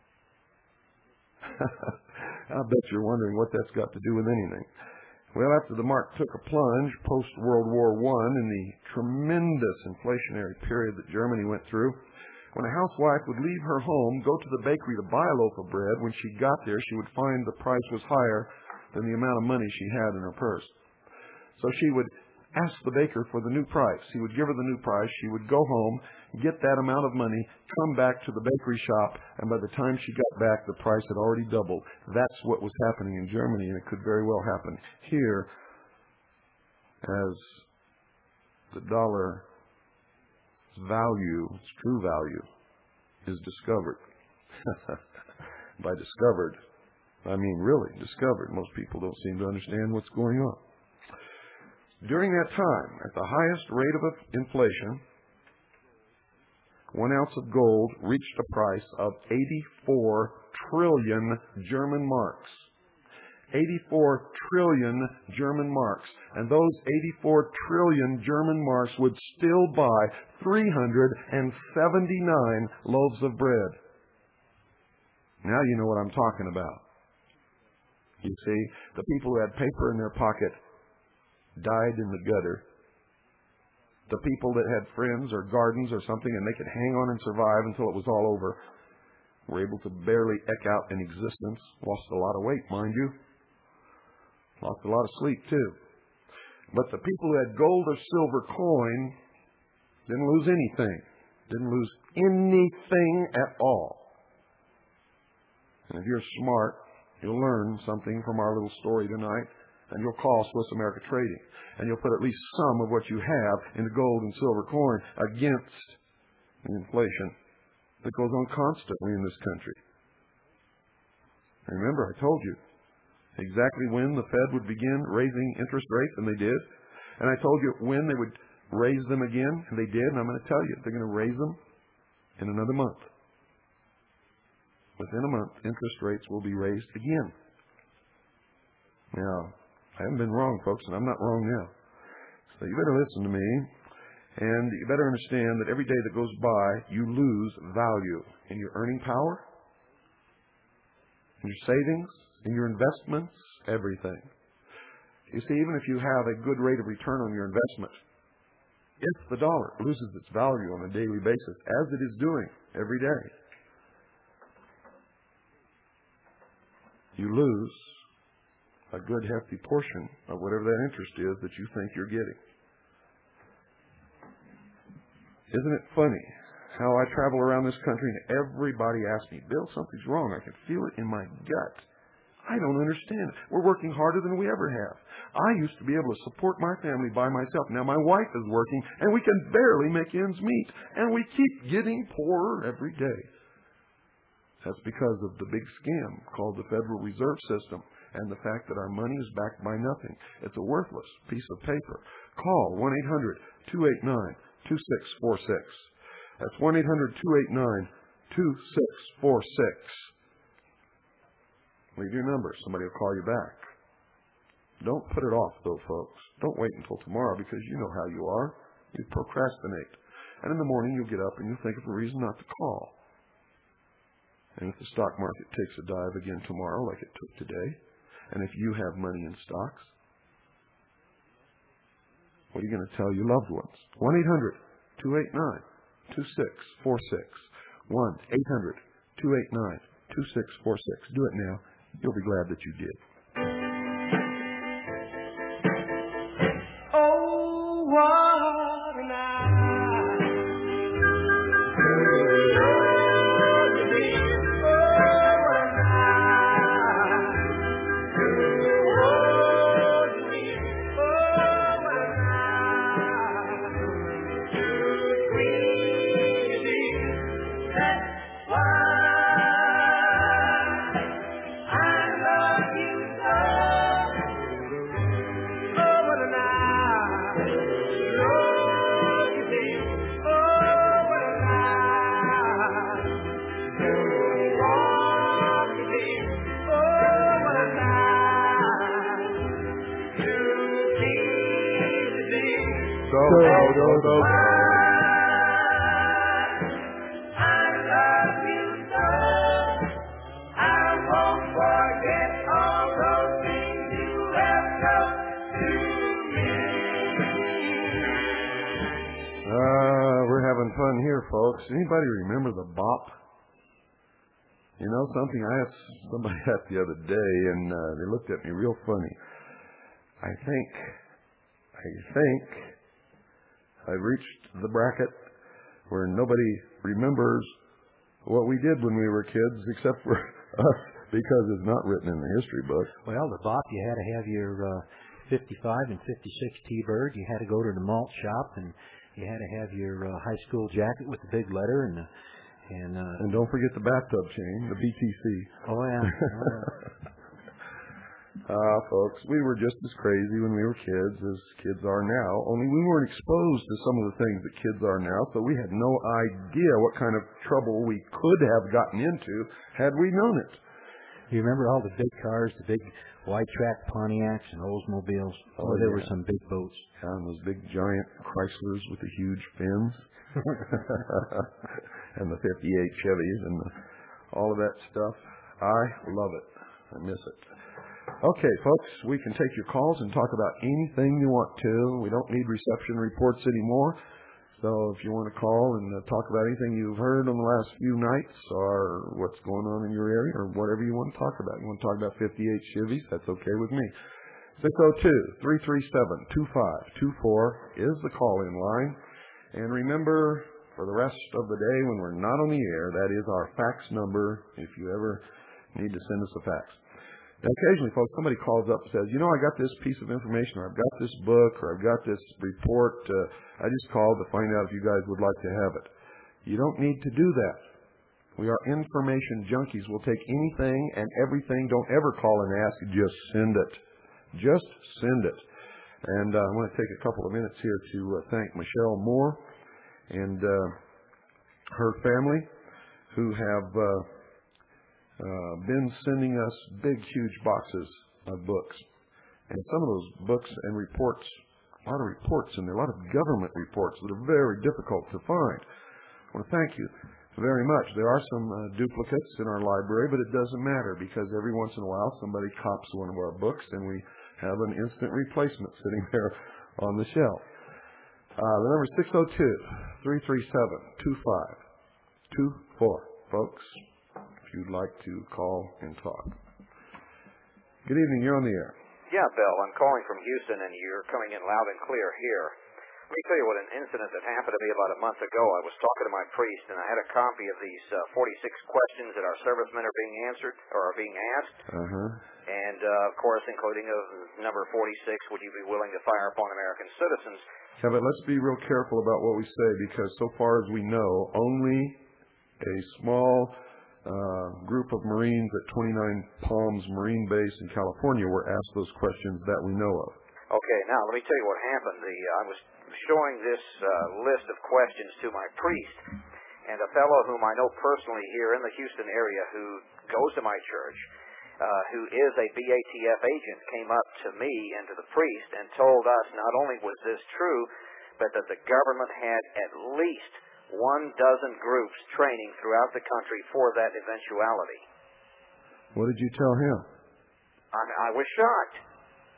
[SPEAKER 1] I bet you're wondering what that's got to do with anything. Well, after the mark took a plunge post-World War One in the tremendous inflationary period that Germany went through, when a housewife would leave her home, go to the bakery to buy a loaf of bread, when she got there, she would find the price was higher than the amount of money she had in her purse. So she would ask the baker for the new price. He would give her the new price. She would go home, get that amount of money, come back to the bakery shop, and by the time she got back, the price had already doubled. That's what was happening in Germany, and it could very well happen here as the dollar's value, its true value, is discovered. By discovered, I mean really discovered. Most people don't seem to understand what's going on. During that time, at the highest rate of inflation, one ounce of gold reached a price of eighty-four trillion German marks. eighty-four trillion German marks. And those eighty-four trillion German marks would still buy three hundred seventy-nine loaves of bread. Now you know what I'm talking about. You see, the people who had paper in their pocket died in the gutter. The people that had friends or gardens or something and they could hang on and survive until it was all over were able to barely eke out an existence. Lost a lot of weight, mind you. Lost a lot of sleep, too. But the people who had gold or silver coin didn't lose anything. Didn't lose anything at all. And if you're smart, you'll learn something from our little story tonight. And you'll call Swiss America Trading. And you'll put at least some of what you have into gold and silver coin against the inflation that goes on constantly in this country. And remember, I told you exactly when the Fed would begin raising interest rates, and they did. And I told you when they would raise them again, and they did. And I'm going to tell you, they're going to raise them in another month. Within a month, interest rates will be raised again. Now, I haven't been wrong, folks, and I'm not wrong now. So you better listen to me, and you better understand that every day that goes by, you lose value in your earning power, in your savings, in your investments, everything. You see, even if you have a good rate of return on your investment, if the dollar loses its value on a daily basis, as it is doing every day, you lose a good hefty portion of whatever that interest is that you think you're getting. Isn't it funny how I travel around this country and everybody asks me, Bill, something's wrong. I can feel it in my gut. I don't understand. We're working harder than we ever have. I used to be able to support my family by myself. Now my wife is working and we can barely make ends meet. And we keep getting poorer every day. That's because of the big scam called the Federal Reserve System. And the fact that our money is backed by nothing. It's a worthless piece of paper. Call one eight hundred two eight nine two six four six. That's one eight hundred two eight nine two six four six. Leave your number. Somebody will call you back. Don't put it off, though, folks. Don't wait until tomorrow because you know how you are. You procrastinate. And in the morning you'll get up and you'll think of a reason not to call. And if the stock market takes a dive again tomorrow like it took today, and if you have money in stocks, what are you going to tell your loved ones? one eight hundred two eight nine two six four six. one eight hundred two eight nine two six four six. Do it now. You'll be glad that you did.
[SPEAKER 2] Oh, what a night.
[SPEAKER 1] Go, go, go, go. Fun here, folks. Anybody remember the bop? You know something? I asked somebody that the other day, and uh, they looked at me real funny. I think, I think I reached the bracket where nobody remembers what we did when we were kids, except for us, because it's not written in the history books.
[SPEAKER 4] Well, the bop, you had to have your uh, fifty-five and fifty-six T-bird. You had to go to the malt shop, and you had to have your uh, high school jacket with the big letter, and uh, and uh,
[SPEAKER 1] and don't forget the bathtub chain, the B T C.
[SPEAKER 4] Oh yeah. Oh, yeah.
[SPEAKER 1] Ah, uh, folks, we were just as crazy when we were kids as kids are now. Only we weren't exposed to some of the things that kids are now, so we had no idea what kind of trouble we could have gotten into had we known it.
[SPEAKER 4] You remember all the big cars, the big wide track Pontiacs and Oldsmobiles? Oh, oh there
[SPEAKER 1] yeah.
[SPEAKER 4] were some big boats.
[SPEAKER 1] Yeah, and those big giant Chryslers with the huge fins. And the fifty-eight Chevys and the, all of that stuff. I love it. I miss it. Okay, folks, we can take your calls and talk about anything you want to. We don't need reception reports anymore. So if you want to call and uh, talk about anything you've heard on the last few nights or what's going on in your area or whatever you want to talk about. You want to talk about fifty-eight Chevys, that's okay with me. six oh two, three three seven, two five two four is the call-in line. And remember, for the rest of the day when we're not on the air, that is our fax number if you ever need to send us a fax. Now, occasionally, folks, somebody calls up and says, you know, I got this piece of information, or I've got this book, or I've got this report. Uh, I just called to find out if you guys would like to have it. You don't need to do that. We are information junkies. We'll take anything and everything. Don't ever call and ask. Just send it. Just send it. And uh, I want to take a couple of minutes here to uh, thank Michelle Moore and uh, her family who have uh, uh, been sending us big, huge boxes of books. And some of those books and reports, a lot of reports in there, a lot of government reports that are very difficult to find. I want to thank you very much. There are some uh, duplicates in our library, but it doesn't matter because every once in a while somebody cops one of our books and we have an instant replacement sitting there on the shelf. Uh, the number is six oh two, three three seven, two five two four. Folks, if you'd like to call and talk. Good evening. You're on the air.
[SPEAKER 11] Yeah, Bill. I'm calling from Houston, and you're coming in loud and clear here. Let me tell you what an incident that happened to me about a month ago. I was talking to my priest, and I had a copy of these uh, forty-six questions that our servicemen are being answered or are being asked.
[SPEAKER 1] Uh-huh.
[SPEAKER 11] And, uh, of course, including of number forty-six, would you be willing to fire upon American citizens?
[SPEAKER 1] Yeah, but let's be real careful about what we say because so far as we know, only a small uh, group of Marines at twenty-nine Palms Marine Base in California were asked those questions that we know of.
[SPEAKER 11] Okay, now let me tell you what happened. The uh, I was showing this uh, list of questions to my priest, and a fellow whom I know personally here in the Houston area who goes to my church, uh, who is a B A T F agent, came up to me and to the priest and told us not only was this true, but that the government had at least one dozen groups training throughout the country for that eventuality.
[SPEAKER 1] What did you tell him?
[SPEAKER 11] I, I was shocked.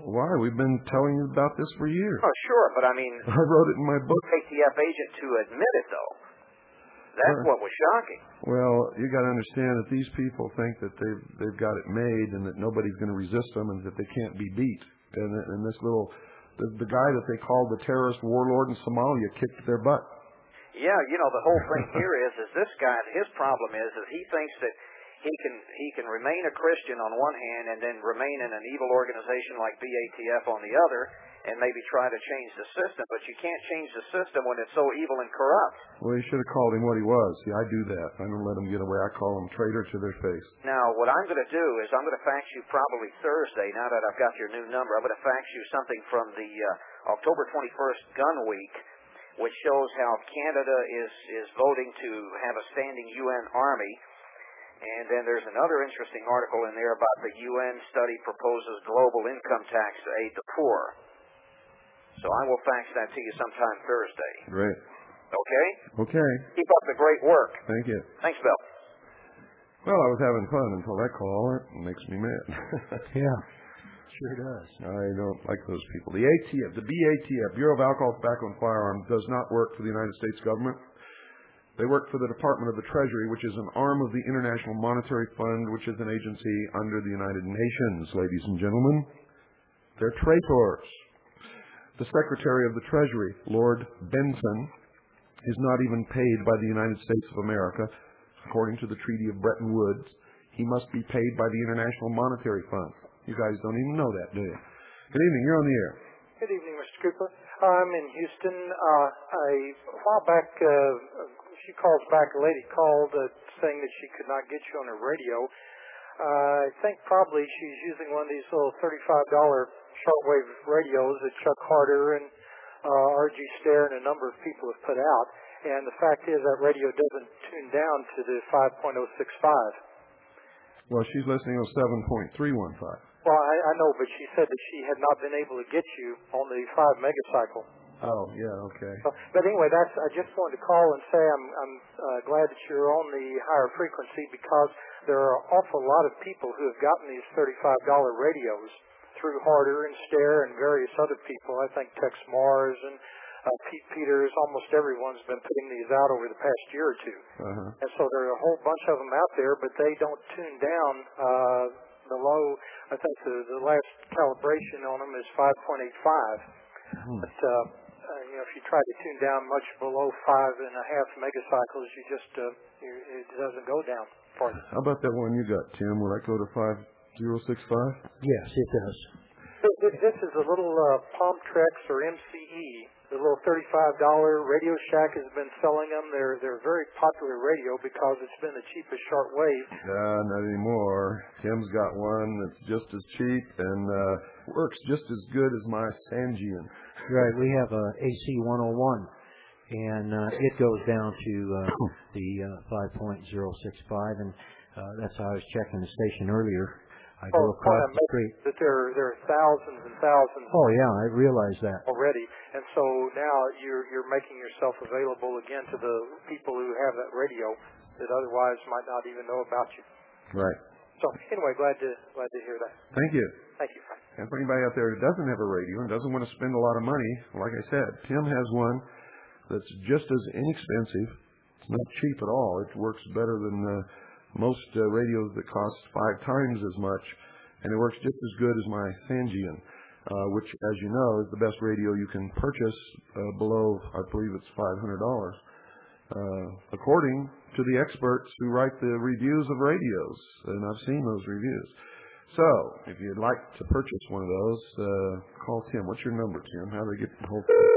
[SPEAKER 1] Why? We've been telling you about this for years.
[SPEAKER 11] Oh, sure, but I mean...
[SPEAKER 1] I wrote it in my book.
[SPEAKER 11] A T F agent to admit it, though. That's
[SPEAKER 1] Well,
[SPEAKER 11] what was shocking.
[SPEAKER 1] Well, you got to understand that these people think that they've they've got it made and that nobody's going to resist them and that they can't be beat. And and this little the, the guy that they called the terrorist warlord in Somalia kicked their butt.
[SPEAKER 11] Yeah, you know, the whole thing here is is this guy. His problem is is he thinks that he can he can remain a Christian on one hand and then remain in an evil organization like B A T F on the other, and maybe try to change the system. But you can't change the system when it's so evil and corrupt.
[SPEAKER 1] Well, you should have called him what he was. See, I do that. I don't let him get away. I call him traitor to their face.
[SPEAKER 11] Now, what I'm going to do is I'm going to fax you probably Thursday, now that I've got your new number. I'm going to fax you something from the uh, October twenty-first Gun Week, which shows how Canada is, is voting to have a standing U N army. And then there's another interesting article in there about the U N study proposes global income tax to aid the poor. So I will fax that to you sometime Thursday.
[SPEAKER 1] Great.
[SPEAKER 11] Okay?
[SPEAKER 1] Okay.
[SPEAKER 11] Keep up the great work.
[SPEAKER 1] Thank you.
[SPEAKER 11] Thanks, Bill.
[SPEAKER 1] Well, I was having fun until that call. It makes me mad.
[SPEAKER 4] Yeah, sure does.
[SPEAKER 1] I don't like those people. The A T F, the B A T F, Bureau of Alcohol, Tobacco, and Firearms, does not work for the United States government. They work for the Department of the Treasury, which is an arm of the International Monetary Fund, which is an agency under the United Nations, ladies and gentlemen. They're traitors. The Secretary of the Treasury, Lord Benson, is not even paid by the United States of America. According to the Treaty of Bretton Woods, he must be paid by the International Monetary Fund. You guys don't even know that, do you? Good evening. You're on the air.
[SPEAKER 12] Good evening, Mister Cooper. I'm in Houston. Uh, I, a while back, uh, she calls back, a lady called uh, saying that she could not get you on her radio. Uh, I think probably she's using one of these little thirty-five dollar shortwave radios that Chuck Harder and uh, R G Stair and a number of people have put out. And the fact is that radio doesn't tune down to the five point oh six five.
[SPEAKER 1] Well, she's listening on seven point three one five.
[SPEAKER 12] Well, I, I know, but she said that she had not been able to get you on the five megacycle.
[SPEAKER 1] Oh, yeah, okay.
[SPEAKER 12] So, but anyway, that's. I just wanted to call and say I'm, I'm uh, glad that you're on the higher frequency because there are an awful lot of people who have gotten these thirty-five dollar radios through Harder and Stair and various other people. I think Tex Mars and uh, Pete Peters, almost everyone's been putting these out over the past year or two.
[SPEAKER 1] Uh-huh.
[SPEAKER 12] And so there are a whole bunch of them out there, but they don't tune down uh, below, I think the, the last calibration on them is five point eight five. Hmm. But, uh, uh, you know, if you try to tune down much below five and a half megacycles, you just, uh, you, it doesn't go down farther.
[SPEAKER 1] How about that one you got, Tim? Will that go to five zero six five?
[SPEAKER 4] Yes, it does.
[SPEAKER 12] This is a little uh, Palmtrex or M C E, the little thirty-five dollar. Radio Shack has been selling them. They're they're a very popular radio because it's been the cheapest shortwave.
[SPEAKER 1] Uh, not anymore. Tim's got one that's just as cheap and uh, works just as good as my Sangean.
[SPEAKER 4] Right, we have a A C one oh one, and uh, it goes down to uh, the uh, five point oh six five, and uh, that's how I was checking the station earlier. I go
[SPEAKER 12] oh,
[SPEAKER 4] across the street.
[SPEAKER 12] That there, there are thousands and thousands.
[SPEAKER 4] Oh yeah, I realize that
[SPEAKER 12] already, and so now you're you're making yourself available again to the people who have that radio that otherwise might not even know about you.
[SPEAKER 1] Right.
[SPEAKER 12] So anyway, glad to glad to hear that.
[SPEAKER 1] Thank you.
[SPEAKER 12] Thank you.
[SPEAKER 1] And for anybody out there who doesn't have a radio and doesn't want to spend a lot of money, like I said, Tim has one that's just as inexpensive. It's not cheap at all. It works better than uh, most uh, radios that cost five times as much, and it works just as good as my Sangean, uh, which, as you know, is the best radio you can purchase uh, below, I believe it's five hundred dollars, uh, according to the experts who write the reviews of radios, and I've seen those reviews. So, if you'd like to purchase one of those, uh, call Tim. What's your number, Tim? How do they get the whole thing?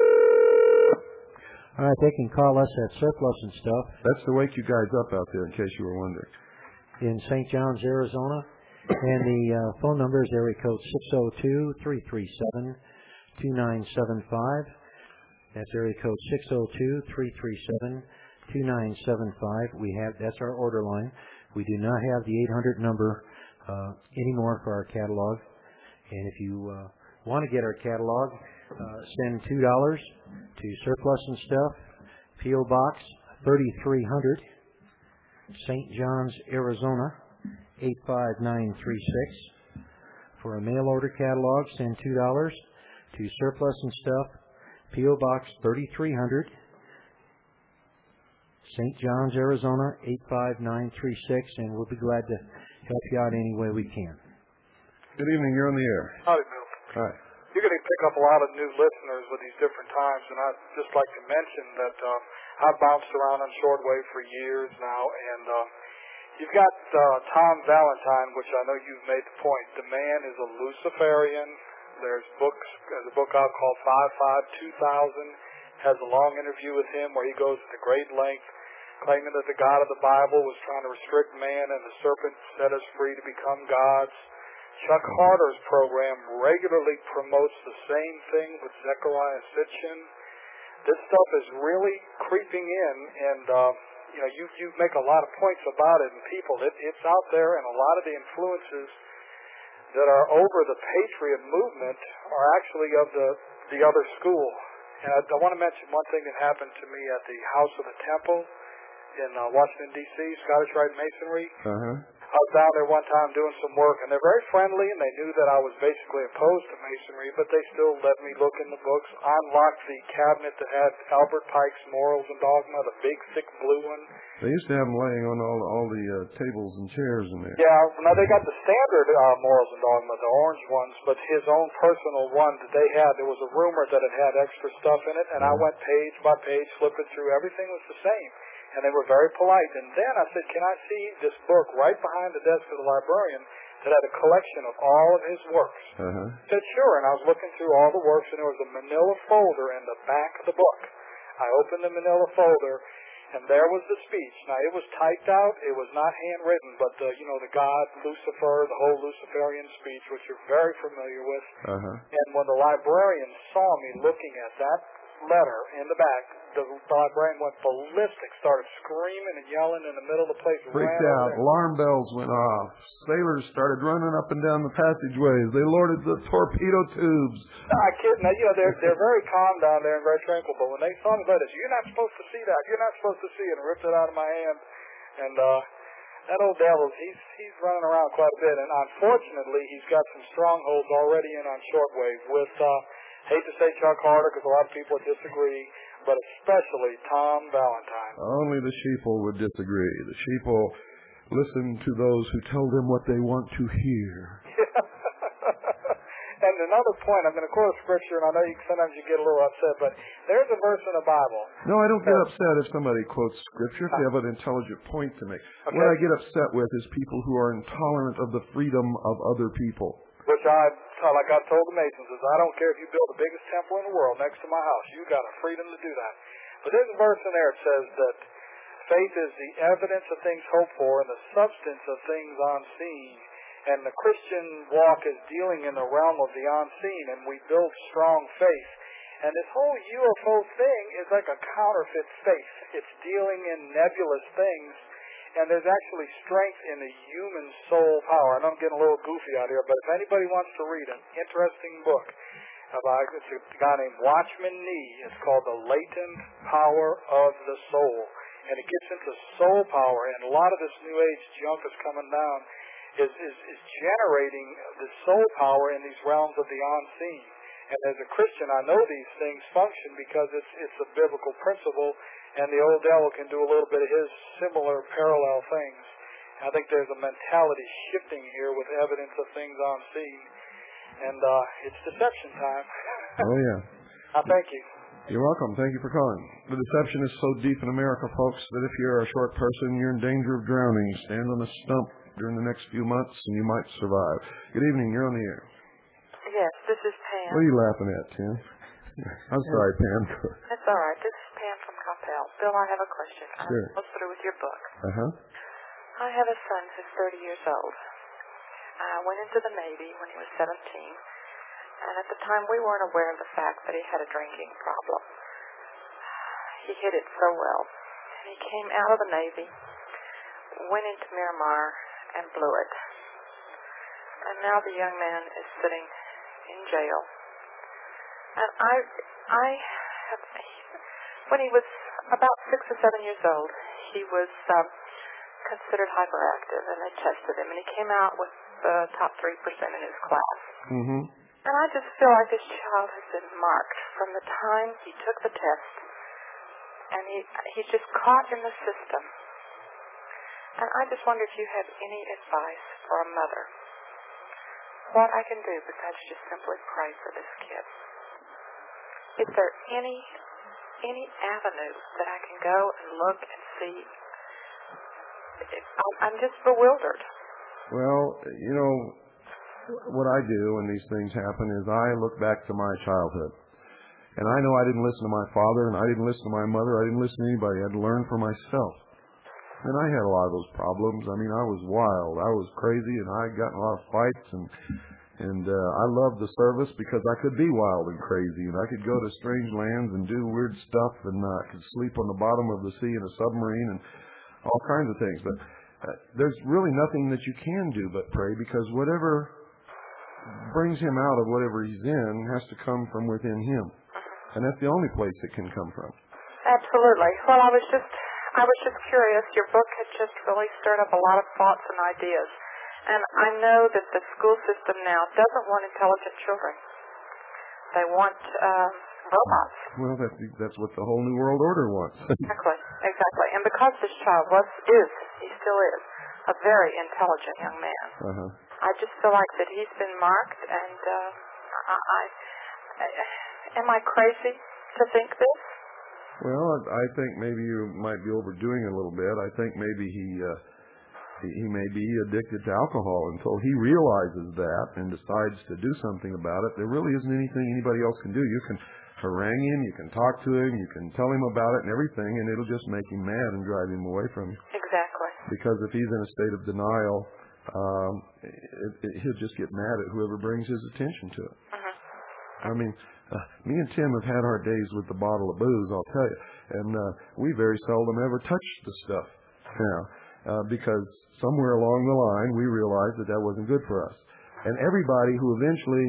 [SPEAKER 4] All right, they can call us at Surplus and Stuff.
[SPEAKER 1] That's to wake you guys up out there, in case you were wondering.
[SPEAKER 4] In Saint John's, Arizona. And the uh, phone number is area code six oh two, three three seven, two nine seven five. That's area code six oh two, three three seven, two nine seven five. We have, that's our order line. We do not have the eight hundred number uh, anymore for our catalog. And if you uh, want to get our catalog, uh, send two dollars to Surplus and Stuff, P O Box thirty-three hundred, Saint John's, Arizona eight five nine three six. For a mail order catalog, send two dollars to Surplus and Stuff, P O. Box thirty-three hundred, Saint John's, Arizona eight five nine three six, and we'll be glad to help you out any way we can.
[SPEAKER 1] Good evening. You're on the air.
[SPEAKER 13] Howdy, Bill.
[SPEAKER 1] Hi.
[SPEAKER 13] You're going to pick up a lot of new listeners with these different times, and I'd just like to mention that um, I've bounced around on shortwave for years now, and um, you've got uh, Tom Valentine, which I know you've made the point. The man is a Luciferian. There's books, there's a book out called five five two thousand, has a long interview with him where he goes to great length, claiming that the God of the Bible was trying to restrict man and the serpent set us free to become gods. Chuck Harder's program regularly promotes the same thing with Zechariah Sitchin. This stuff is really creeping in, and uh, you know, you you make a lot of points about it, and people, it, it's out there, and a lot of the influences that are over the Patriot movement are actually of the the other school. And I, I want to mention one thing that happened to me at the House of the Temple in uh, Washington, D C, Scottish Rite Masonry.
[SPEAKER 1] Uh-huh.
[SPEAKER 13] I was down there one time doing some work, and they're very friendly, and they knew that I was basically opposed to Masonry, but they still let me look in the books, unlocked the cabinet that had Albert Pike's Morals and Dogma, the big, thick blue one.
[SPEAKER 1] They used to have them laying on all all the uh, tables and chairs in there.
[SPEAKER 13] Yeah, now they got the standard uh, Morals and Dogma, the orange ones, but his own personal one that they had, there was a rumor that it had extra stuff in it, and I went page by page, flipping through. Everything was the same. And they were very polite. And then I said, can I see this book right behind the desk of the librarian that had a collection of all of his works?
[SPEAKER 1] Uh-huh.
[SPEAKER 13] I said, sure. And I was looking through all the works, and there was a manila folder in the back of the book. I opened the manila folder, and there was the speech. Now, it was typed out. It was not handwritten, but, the, you know, the God, Lucifer, the whole Luciferian speech, which you're very familiar with.
[SPEAKER 1] Uh-huh.
[SPEAKER 13] And when the librarian saw me looking at that letter in the back, the librarian went ballistic, started screaming and yelling in the middle of the place.
[SPEAKER 1] Freaked out. Alarm bells went off. Sailors started running up and down the passageways. They loaded the torpedo tubes.
[SPEAKER 13] I kid. Now, you know, they're they're very calm down there and very tranquil. But when they saw me, this, you're not supposed to see that. You're not supposed to see it, and ripped it out of my hand. And uh, that old devil, he's he's running around quite a bit. And unfortunately, he's got some strongholds already in on shortwave with. Uh, hate to say Chuck Harder because a lot of people disagree. But especially Tom Valentine.
[SPEAKER 1] Only the sheeple would disagree. The sheeple listen to those who tell them what they want to hear.
[SPEAKER 13] And another point, I'm going to quote a scripture, and I know you, sometimes you get a little upset, but there's a verse in the Bible.
[SPEAKER 1] No, I don't get upset if somebody quotes scripture, if they have an intelligent point to make.
[SPEAKER 13] Okay.
[SPEAKER 1] What I get upset with is people who are intolerant of the freedom of other people.
[SPEAKER 13] Which I, like I told the Masons, is I don't care if you build the biggest temple in the world next to my house. You got a freedom to do that. But there's a verse in there that says that faith is the evidence of things hoped for and the substance of things unseen. And the Christian walk is dealing in the realm of the unseen, and we build strong faith. And this whole U F O thing is like a counterfeit faith. It's dealing in nebulous things. And there's actually strength in the human soul power. I know I'm getting a little goofy out here, but if anybody wants to read an interesting book about it's a guy named Watchman Nee, it's called The Latent Power of the Soul. And it gets into soul power, and a lot of this New Age junk that's coming down is, is, is generating the soul power in these realms of the unseen. And as a Christian, I know these things function because it's it's a biblical principle. And the old devil can do a little bit of his similar parallel things. I think there's a mentality shifting here with evidence of things unseen. And uh, it's deception time.
[SPEAKER 1] Oh, yeah.
[SPEAKER 13] I thank you.
[SPEAKER 1] You're welcome. Thank you for calling. The deception is so deep in America, folks, that if you're a short person, you're in danger of drowning. Stand on a stump during the next few months, and you might survive. Good evening. You're on the air.
[SPEAKER 14] Yes, this is Pam.
[SPEAKER 1] What are you laughing at, Tim? I'm sorry, Pam.
[SPEAKER 14] That's all right. This is Pam from Coppell. Bill, I have a question.
[SPEAKER 1] Sure.
[SPEAKER 14] I'm almost through with your book.
[SPEAKER 1] Uh-huh.
[SPEAKER 14] I have a son who's thirty years old. I went into the Navy when he was seventeen, and at the time we weren't aware of the fact that he had a drinking problem. He hid it so well. And he came out of the Navy, went into Miramar, and blew it. And now the young man is sitting in jail. And I, I have, when he was about six or seven years old, he was um, considered hyperactive, and they tested him, and he came out with the top three percent in his class.
[SPEAKER 1] Mm-hmm.
[SPEAKER 14] And I just feel like this child has been marked from the time he took the test, and he he's just caught in the system. And I just wonder if you have any advice for a mother, what I can do besides just simply pray for this kid. Is there any any avenue that I can go and look and see? I'm just bewildered.
[SPEAKER 1] Well, you know, what I do when these things happen is I look back to my childhood. And I know I didn't listen to my father, and I didn't listen to my mother, I didn't listen to anybody. I had to learn for myself. And I had a lot of those problems. I mean, I was wild. I was crazy, and I got in a lot of fights. And and uh, I loved the service because I could be wild and crazy, and I could go to strange lands and do weird stuff, and uh, I could sleep on the bottom of the sea in a submarine and all kinds of things. But uh, there's really nothing that you can do but pray, because whatever brings him out of whatever he's in has to come from within him. And that's the only place it can come from.
[SPEAKER 14] Absolutely. Well, I was just I was just curious. Your book had just really stirred up a lot of thoughts and ideas. And I know that the school system now doesn't want intelligent children. They want um, robots.
[SPEAKER 1] Well, that's that's what the whole New World Order wants.
[SPEAKER 14] Exactly, exactly. And because this child was, is, he still is, a very intelligent young man,
[SPEAKER 1] Uh-huh.
[SPEAKER 14] I just feel like that he's been marked, and uh, I, I, I, am I crazy to think this?
[SPEAKER 1] Well, I think maybe you might be overdoing it a little bit. I think maybe he... Uh, He may be addicted to alcohol. Until he realizes that and decides to do something about it, there really isn't anything anybody else can do. You can harangue him, you can talk to him, you can tell him about it and everything, and it'll just make him mad and drive him away from you.
[SPEAKER 14] Exactly.
[SPEAKER 1] Because if he's in a state of denial, um, it, it, he'll just get mad at whoever brings his attention to it.
[SPEAKER 14] Mm-hmm.
[SPEAKER 1] I mean, uh, me and Tim have had our days with the bottle of booze, I'll tell you, and uh, we very seldom ever touch the stuff now. Uh, because somewhere along the line we realized that that wasn't good for us. And everybody who eventually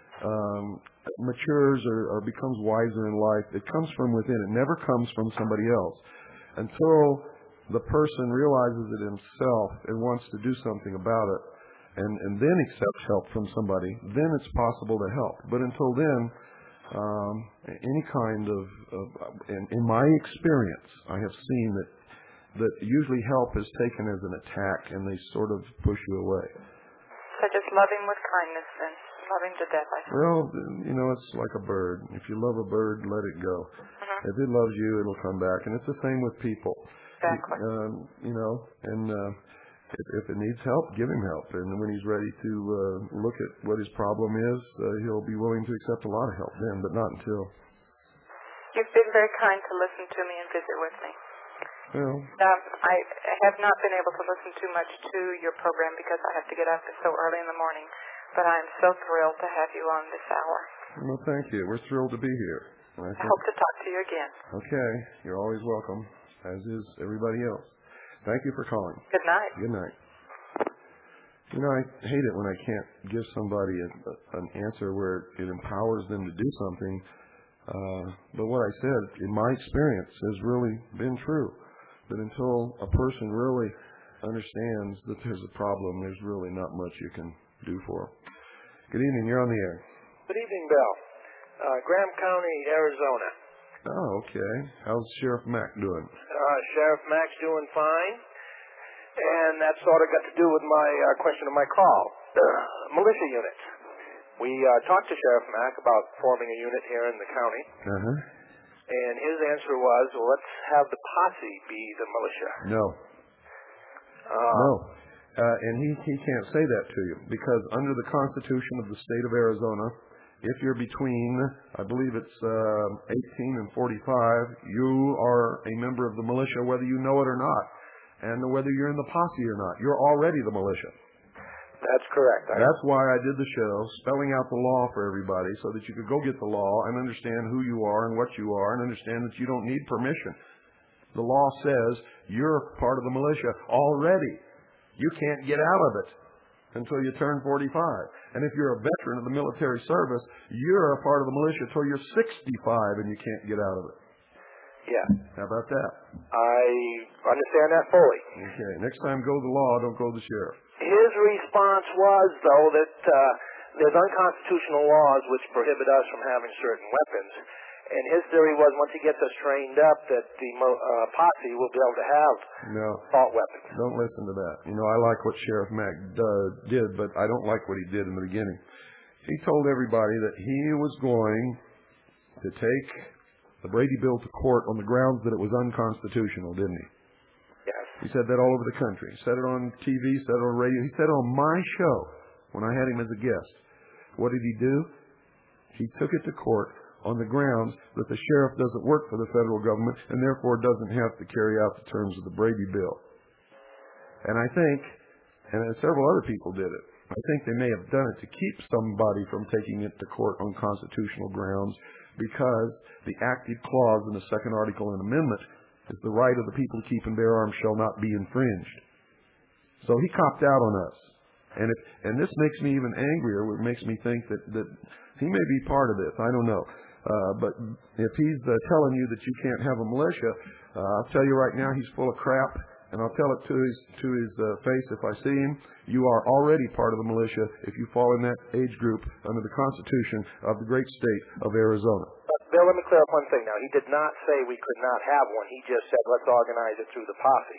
[SPEAKER 1] um, matures or, or becomes wiser in life, it comes from within. It never comes from somebody else. Until the person realizes it himself and wants to do something about it, and, and then accepts help from somebody, then it's possible to help. But until then, um, any kind of, of in, in my experience, I have seen that that usually help is taken as an attack, and they sort of push you away.
[SPEAKER 14] So just love him with kindness and love him to death, I suppose.
[SPEAKER 1] Well, you know, it's like a bird. If you love a bird, let it go.
[SPEAKER 14] Mm-hmm.
[SPEAKER 1] If it loves you, it'll come back. And it's the same with people.
[SPEAKER 14] Exactly.
[SPEAKER 1] Um, you know, and uh, if, if it needs help, give him help. And when he's ready to uh, look at what his problem is, uh, he'll be willing to accept a lot of help then, but not until.
[SPEAKER 14] You've been very kind to listen to me and visit with me.
[SPEAKER 1] Well,
[SPEAKER 14] Um, I have not been able to listen too much to your program because I have to get up so early in the morning, but I'm so thrilled to have you on this hour.
[SPEAKER 1] well, thank you. We're thrilled to be here. I,
[SPEAKER 14] I hope to talk to you again.
[SPEAKER 1] Okay, you're always welcome, as is everybody else. Thank you for calling.
[SPEAKER 14] Good night.
[SPEAKER 1] Good night. You know, I hate it when I can't give somebody a, a, an answer where it empowers them to do something. Uh, but what I said, in my experience, has really been true. That until a person really understands that there's a problem, there's really not much you can do for them. Good evening. You're on the air.
[SPEAKER 15] Good evening, Bill. Uh, Graham County, Arizona.
[SPEAKER 1] Oh, okay. How's Sheriff Mack doing?
[SPEAKER 15] Uh, Sheriff Mack's doing fine. And that sort of got to do with my uh, question of my call. Uh, militia units. We uh, talked to Sheriff Mack about forming a unit here in the county.
[SPEAKER 1] Uh-huh.
[SPEAKER 15] And his answer was, well, let's have the posse be the militia.
[SPEAKER 1] No.
[SPEAKER 15] Uh,
[SPEAKER 1] no. Uh, and he, he can't say that to you, because under the Constitution of the state of Arizona, if you're between, I believe it's uh, eighteen and forty-five, you are a member of the militia whether you know it or not. And whether you're in the posse or not, you're already the militia.
[SPEAKER 15] That's correct. I
[SPEAKER 1] That's why I did the show, spelling out the law for everybody so that you could go get the law and understand who you are and what you are and understand that you don't need permission. The law says you're part of the militia already. You can't get out of it until you turn forty-five. And if you're a veteran of the military service, you're a part of the militia until you're sixty-five and you can't get out of it.
[SPEAKER 15] Yeah.
[SPEAKER 1] How about that?
[SPEAKER 15] I understand that fully.
[SPEAKER 1] Okay. Next time, go the law, don't go the sheriff.
[SPEAKER 15] His response was, though, that uh, there's unconstitutional laws which prohibit us from having certain weapons. And his theory was once he gets us trained up that the mo- uh, posse will be able to have
[SPEAKER 1] no.
[SPEAKER 15] assault weapons.
[SPEAKER 1] Don't listen to that. You know, I like what Sheriff Mack uh, did, but I don't like what he did in the beginning. He told everybody that he was going to take the Brady bill to court on the grounds that it was unconstitutional, didn't he?
[SPEAKER 15] Yes.
[SPEAKER 1] He said that all over the country. He said it on T V, said it on radio. He said it on my show when I had him as a guest. What did he do? He took it to court on the grounds that the sheriff doesn't work for the federal government and therefore doesn't have to carry out the terms of the Brady bill. And I think, and several other people did it, I think they may have done it to keep somebody from taking it to court on constitutional grounds because the active clause in the second article and amendment is the right of the people to keep and bear arms shall not be infringed. So he copped out on us. And if, and this makes me even angrier. It makes me think that, that he may be part of this. I don't know. Uh, but if he's uh, telling you that you can't have a militia, uh, I'll tell you right now he's full of crap. And I'll tell it to his to his uh, face if I see him. You are already part of the militia if you fall in that age group under the Constitution of the great state of Arizona.
[SPEAKER 15] Uh, Bill, let me clear up one thing now. He did not say we could not have one. He just said let's organize it through the posse.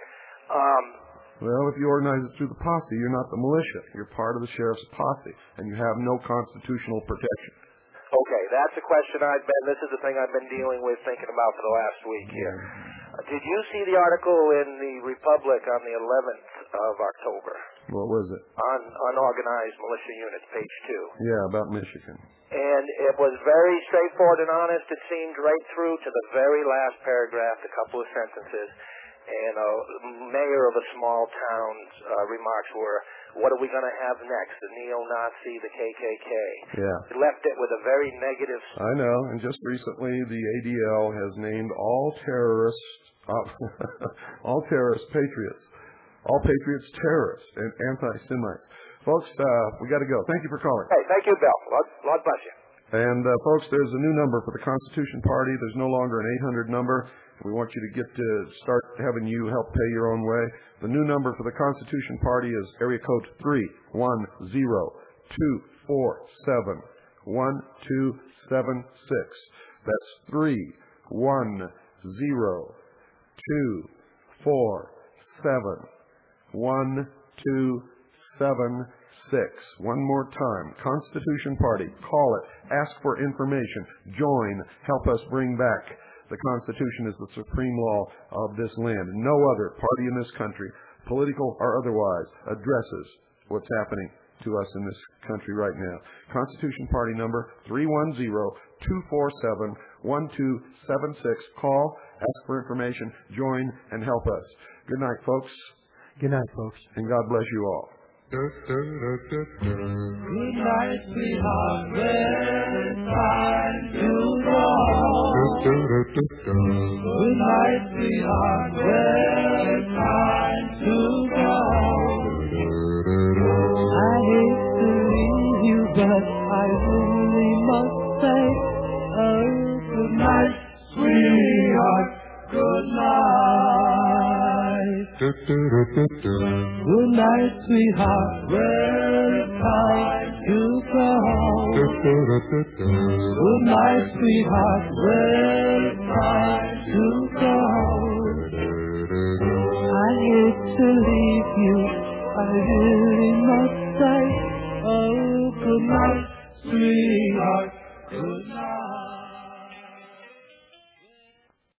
[SPEAKER 15] Um,
[SPEAKER 1] well, if you organize it through the posse, you're not the militia. You're part of the sheriff's posse, and you have no constitutional protection.
[SPEAKER 15] Okay, that's a question I've been, this is the thing I've been dealing with, thinking about for the last week here. Uh, did you see the article in the Republic on the eleventh of October?
[SPEAKER 1] What was it?
[SPEAKER 15] On unorganized militia units, page two.
[SPEAKER 1] Yeah, about Michigan.
[SPEAKER 15] And it was very straightforward and honest. It seemed right through to the very last paragraph, a couple of sentences. And a mayor of a small town's uh, remarks were, what are we going to have next? The neo-Nazi, the K K K.
[SPEAKER 1] Yeah.
[SPEAKER 15] He left it with a very negative...
[SPEAKER 1] I know, and just recently the A D L has named all terrorists, uh, all terrorist patriots, all patriots terrorists and anti-Semites. Folks, uh, we got to go. Thank you for calling.
[SPEAKER 15] Hey, thank you, Bill. Lord, Lord bless you.
[SPEAKER 1] And, uh, folks, there's a new number for the Constitution Party. There's no longer an eight hundred number. We want you to get to start having you help pay your own way. The new number for the Constitution Party is area code three one zero two four seven one two seven six. That's three one zero two four seven one two seven six. One more time. Constitution Party. Call it. Ask for information. Join. Help us bring back. The Constitution is the supreme law of this land. No other party in this country, political or otherwise, addresses what's happening to us in this country right now. Constitution Party number three one zero two four seven one two seven six. Call, ask for information, join, and help us. Good night, folks.
[SPEAKER 4] Good night, folks.
[SPEAKER 1] And God bless you all.
[SPEAKER 2] Good night, sweetheart. Well, it's time to go. Good night, sweetheart. Well, it's time to go. I hate to leave you, but I really must say, oh, good night, sweetheart. Good night. Good night, sweetheart. Well, it's time to go. Good night, sweetheart. Well, it's time to go. I hate to leave you. I really must say, oh, good night, sweetheart. Good night.